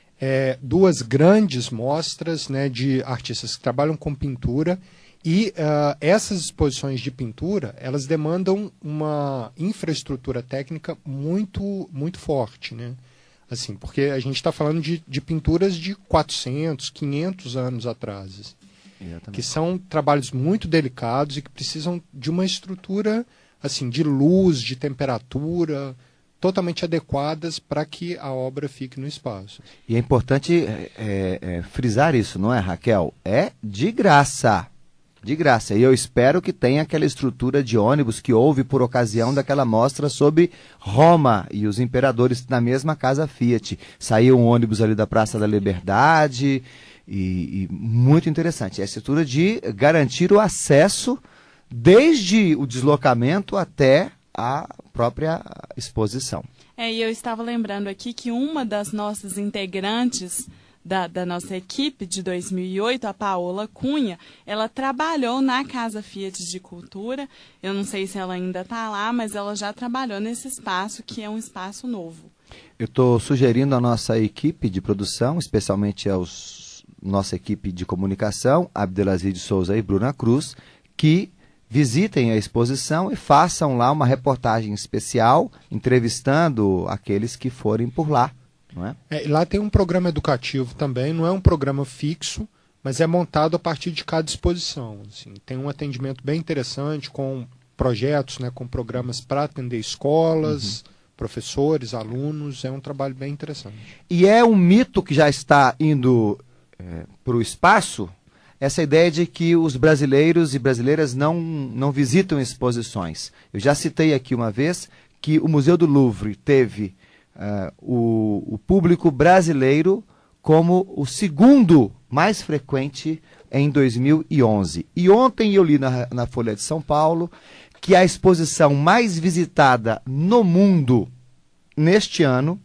É, duas grandes mostras, né, de artistas que trabalham com pintura. E uh, essas exposições de pintura, elas demandam uma infraestrutura técnica muito, muito forte, né? Assim, porque a gente está falando de, de pinturas de quatrocentos, quinhentos anos atrás. Exatamente. Que são trabalhos muito delicados e que precisam de uma estrutura assim, de luz, de temperatura, totalmente adequadas para que a obra fique no espaço. E é importante é, é, frisar isso, não é, Raquel? É de graça. De graça. E eu espero que tenha aquela estrutura de ônibus que houve por ocasião daquela mostra sobre Roma e os imperadores na mesma Casa Fiat. Saiu um ônibus ali da Praça da Liberdade e, e muito interessante. É a estrutura de garantir o acesso desde o deslocamento até a própria exposição. É, e eu estava lembrando aqui que uma das nossas integrantes Da, da nossa equipe de dois mil e oito, a Paola Cunha, ela trabalhou na Casa Fiat de Cultura. Eu não sei se ela ainda está lá, mas ela já trabalhou nesse espaço, que é um espaço novo. Eu estou sugerindo à nossa equipe de produção, especialmente à nossa equipe de comunicação, Abdelaziz de Souza e Bruna Cruz, que visitem a exposição e façam lá uma reportagem especial, entrevistando aqueles que forem por lá. Não é? É, lá tem um programa educativo também, não é um programa fixo, mas é montado a partir de cada exposição. Assim. Tem um atendimento bem interessante com projetos, né, com programas para atender escolas, uhum. professores, alunos. É um trabalho bem interessante. E é um mito que já está indo é, para o espaço, essa ideia de que os brasileiros e brasileiras não, não visitam exposições. Eu já citei aqui uma vez que o Museu do Louvre teve Uh, o, o público brasileiro como o segundo mais frequente em dois mil e onze. E ontem eu li na, na Folha de São Paulo que a exposição mais visitada no mundo neste ano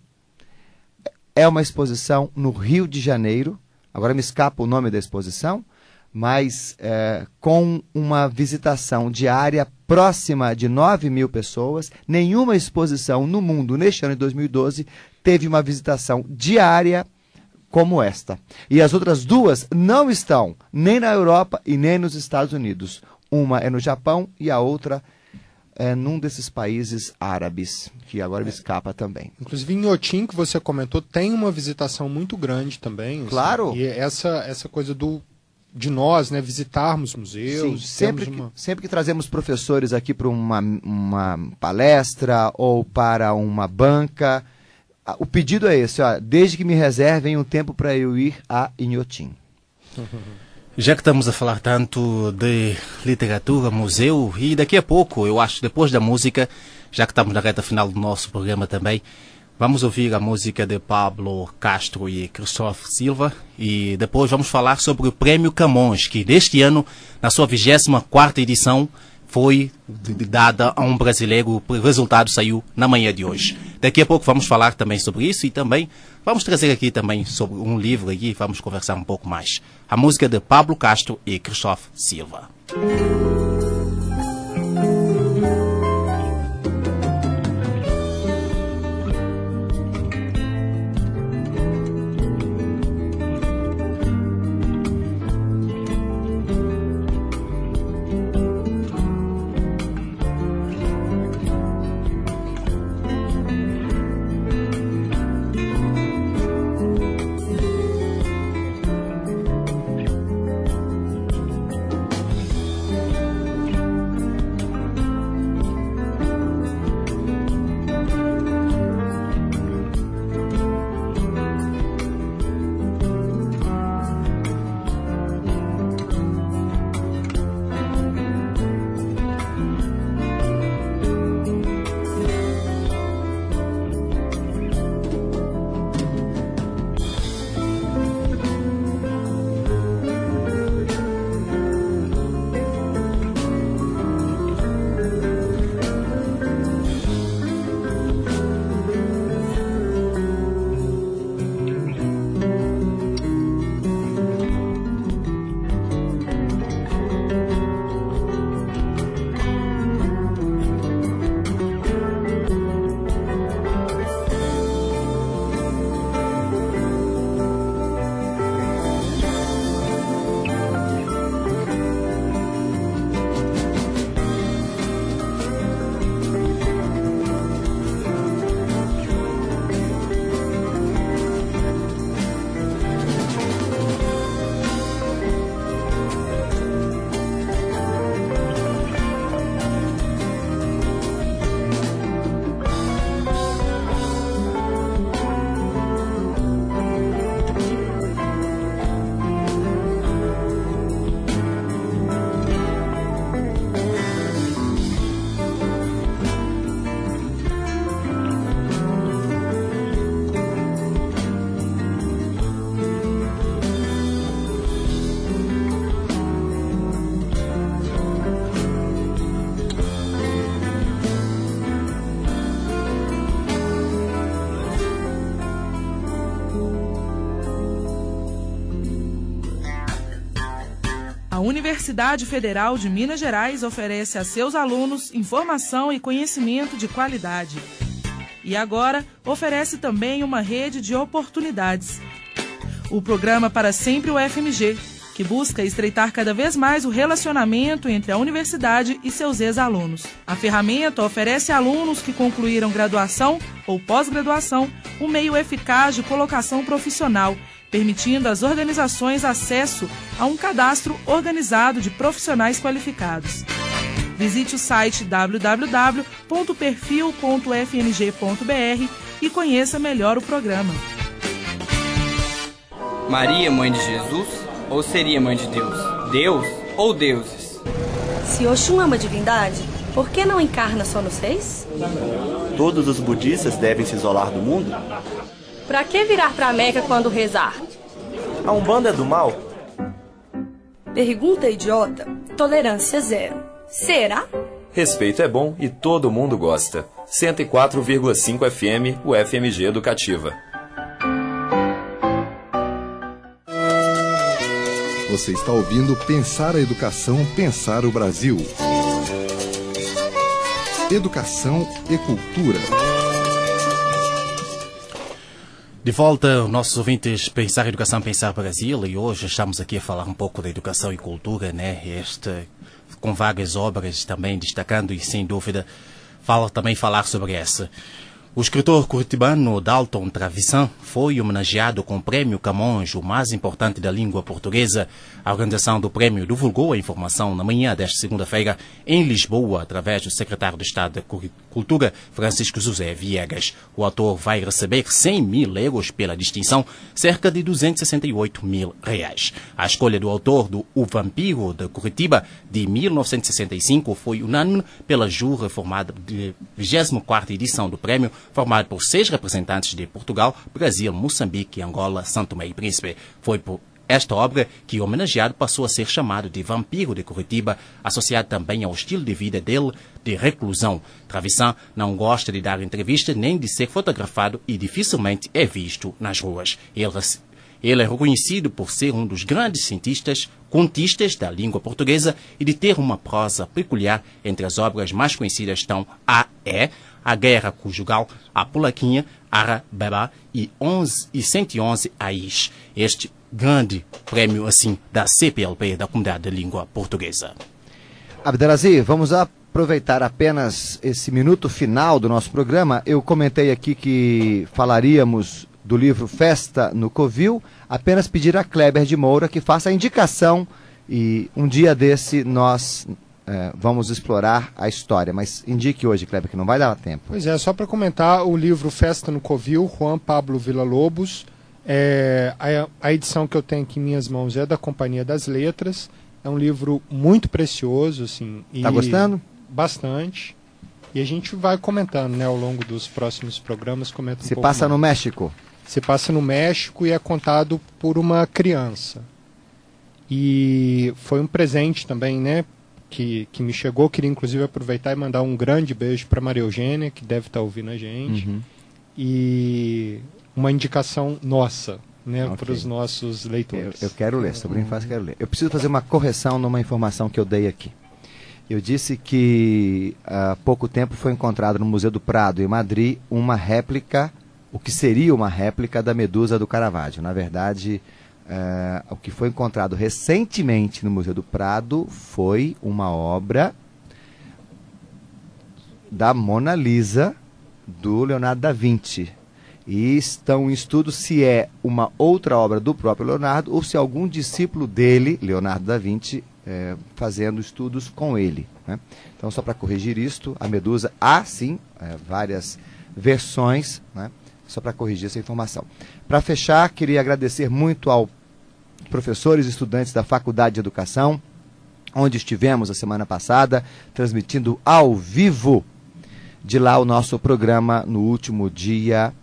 é uma exposição no Rio de Janeiro. Agora me escapa o nome da exposição, mas é, com uma visitação diária próxima de nove mil pessoas. Nenhuma exposição no mundo neste ano de dois mil e doze teve uma visitação diária como esta. E as outras duas não estão nem na Europa e nem nos Estados Unidos. Uma é no Japão e a outra é num desses países árabes, que agora me escapa também. Inclusive em Inhotim, que você comentou, tem uma visitação muito grande também. Claro. Assim, e essa, essa coisa do de nós, né, visitarmos museus. Sim, sempre, uma... que, sempre que trazemos professores aqui para uma, uma palestra ou para uma banca, o pedido é esse, ó, desde que me reservem um tempo para eu ir a Inhotim. Já que estamos a falar tanto de literatura, museu, e daqui a pouco, eu acho, depois da música, já que estamos na reta final do nosso programa também, vamos ouvir a música de Pablo Castro e Christophe Silva e depois vamos falar sobre o Prêmio Camões, que deste ano, na sua vigésima quarta edição, foi dada a um brasileiro. O resultado saiu na manhã de hoje. Daqui a pouco vamos falar também sobre isso e também vamos trazer aqui também sobre um livro aqui, vamos conversar um pouco mais. A música de Pablo Castro e Christophe Silva. Universidade Federal de Minas Gerais oferece a seus alunos informação e conhecimento de qualidade. E agora oferece também uma rede de oportunidades. O programa Para Sempre U F M G, que busca estreitar cada vez mais o relacionamento entre a universidade e seus ex-alunos. A ferramenta oferece a alunos que concluíram graduação ou pós-graduação um meio eficaz de colocação profissional, permitindo às organizações acesso a um cadastro organizado de profissionais qualificados. Visite o site w w w ponto perfil ponto f m g ponto b r e conheça melhor o programa. Maria, mãe de Jesus, ou seria mãe de Deus? Deus ou deuses? Se Oxum é uma divindade, por que não encarna só nos reis? Todos os budistas devem se isolar do mundo? Pra que virar pra Meca quando rezar? A Umbanda é do mal? Pergunta idiota, tolerância zero. Será? Respeito é bom e todo mundo gosta. cento e quatro vírgula cinco F M, U F M G Educativa. Você está ouvindo Pensar a Educação, Pensar o Brasil. Educação e cultura. De volta, nossos ouvintes, Pensar Educação, Pensar Brasil, e hoje estamos aqui a falar um pouco da educação e cultura, né? Este, com várias obras também destacando e, sem dúvida, fala, também falar sobre essa. O escritor curitibano Dalton Travessan foi homenageado com o Prêmio Camões, o mais importante da língua portuguesa. A organização do prêmio divulgou a informação na manhã desta segunda-feira em Lisboa, através do secretário de Estado da Cultura, Francisco José Viegas. O autor vai receber cem mil euros pela distinção, cerca de duzentos e sessenta e oito mil reais. A escolha do autor do O Vampiro de Curitiba, de mil novecentos e sessenta e cinco, foi unânime pela júri formada de vigésima quarta edição do prêmio, formado por seis representantes de Portugal, Brasil, Moçambique, Angola, São Tomé e Príncipe. Foi por esta obra que o homenageado passou a ser chamado de Vampiro de Curitiba, associado também ao estilo de vida dele de reclusão. Travessan não gosta de dar entrevista nem de ser fotografado e dificilmente é visto nas ruas. Ele, ele é reconhecido por ser um dos grandes cientistas, contistas da língua portuguesa e de ter uma prosa peculiar. Entre as obras mais conhecidas estão A E, A Guerra Conjugal, A Pulaquinha, Ara Beba e, onze, e cento e onze Ais. Este grande prêmio, assim, da C P L P, da Comunidade da Língua Portuguesa. Abdelaziz, vamos aproveitar apenas esse minuto final do nosso programa. Eu comentei aqui que falaríamos do livro Festa no Covil, apenas pedir a Kleber de Moura que faça a indicação e um dia desse nós é, vamos explorar a história. Mas indique hoje, Kleber, que não vai dar tempo. Pois é, só para comentar o livro Festa no Covil, Juan Pablo Villa-Lobos. É, a, a edição que eu tenho aqui em minhas mãos é da Companhia das Letras. É um livro muito precioso, assim. Tá gostando? Bastante. E a gente vai comentando, né, ao longo dos próximos programas. Comenta um Se pouco passa mais. no México? Se passa no México e é contado por uma criança. E foi um presente também, né, que, que me chegou. Queria inclusive aproveitar e mandar um grande beijo para Maria Eugênia, que deve estar ouvindo a gente. Uhum. E uma indicação nossa, né, Okay. para os nossos leitores. Eu, eu quero ler, sobre infância quero ler. Eu preciso fazer uma correção numa informação que eu dei aqui. Eu disse que há pouco tempo foi encontrado no Museu do Prado, em Madrid, uma réplica, o que seria uma réplica da Medusa do Caravaggio. Na verdade, uh, o que foi encontrado recentemente no Museu do Prado foi uma obra da Mona Lisa, do Leonardo da Vinci. E estão em estudo se é uma outra obra do próprio Leonardo ou se é algum discípulo dele, Leonardo da Vinci, é, fazendo estudos com ele, né? Então, só para corrigir isto, a Medusa há sim é, várias versões, né? Só para corrigir essa informação. Para fechar, queria agradecer muito aos professores e estudantes da Faculdade de Educação, onde estivemos a semana passada, transmitindo ao vivo de lá o nosso programa no último dia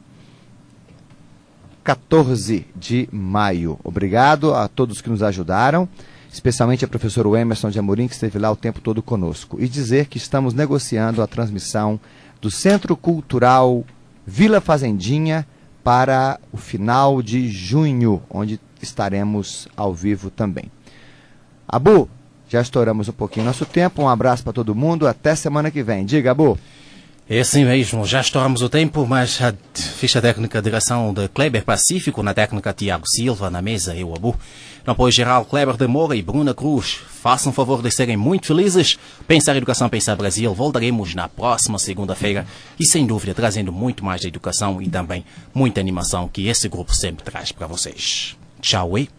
quatorze de maio. Obrigado a todos que nos ajudaram, especialmente a professora Emerson de Amorim, que esteve lá o tempo todo conosco. E dizer que estamos negociando a transmissão do Centro Cultural Vila Fazendinha para o final de junho, onde estaremos ao vivo também. Abu, Já estouramos um pouquinho nosso tempo. Um abraço para todo mundo. Até semana que vem. Diga, Abu. É assim mesmo, já estouramos o tempo, mas a ficha técnica de direção de Kleber Pacífico, na técnica Tiago Silva, na mesa eu, Abu. No apoio geral, Kleber de Moura e Bruna Cruz. Façam favor de serem muito felizes. Pensar Educação, Pensar Brasil. Voltaremos na próxima segunda-feira e, sem dúvida, trazendo muito mais de educação e também muita animação que esse grupo sempre traz para vocês. Tchau e...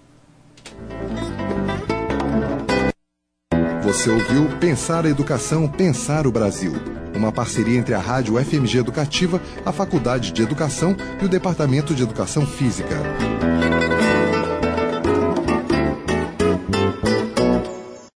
Você ouviu Pensar a Educação, Pensar o Brasil. Uma parceria entre a Rádio F M G Educativa, a Faculdade de Educação e o Departamento de Educação Física.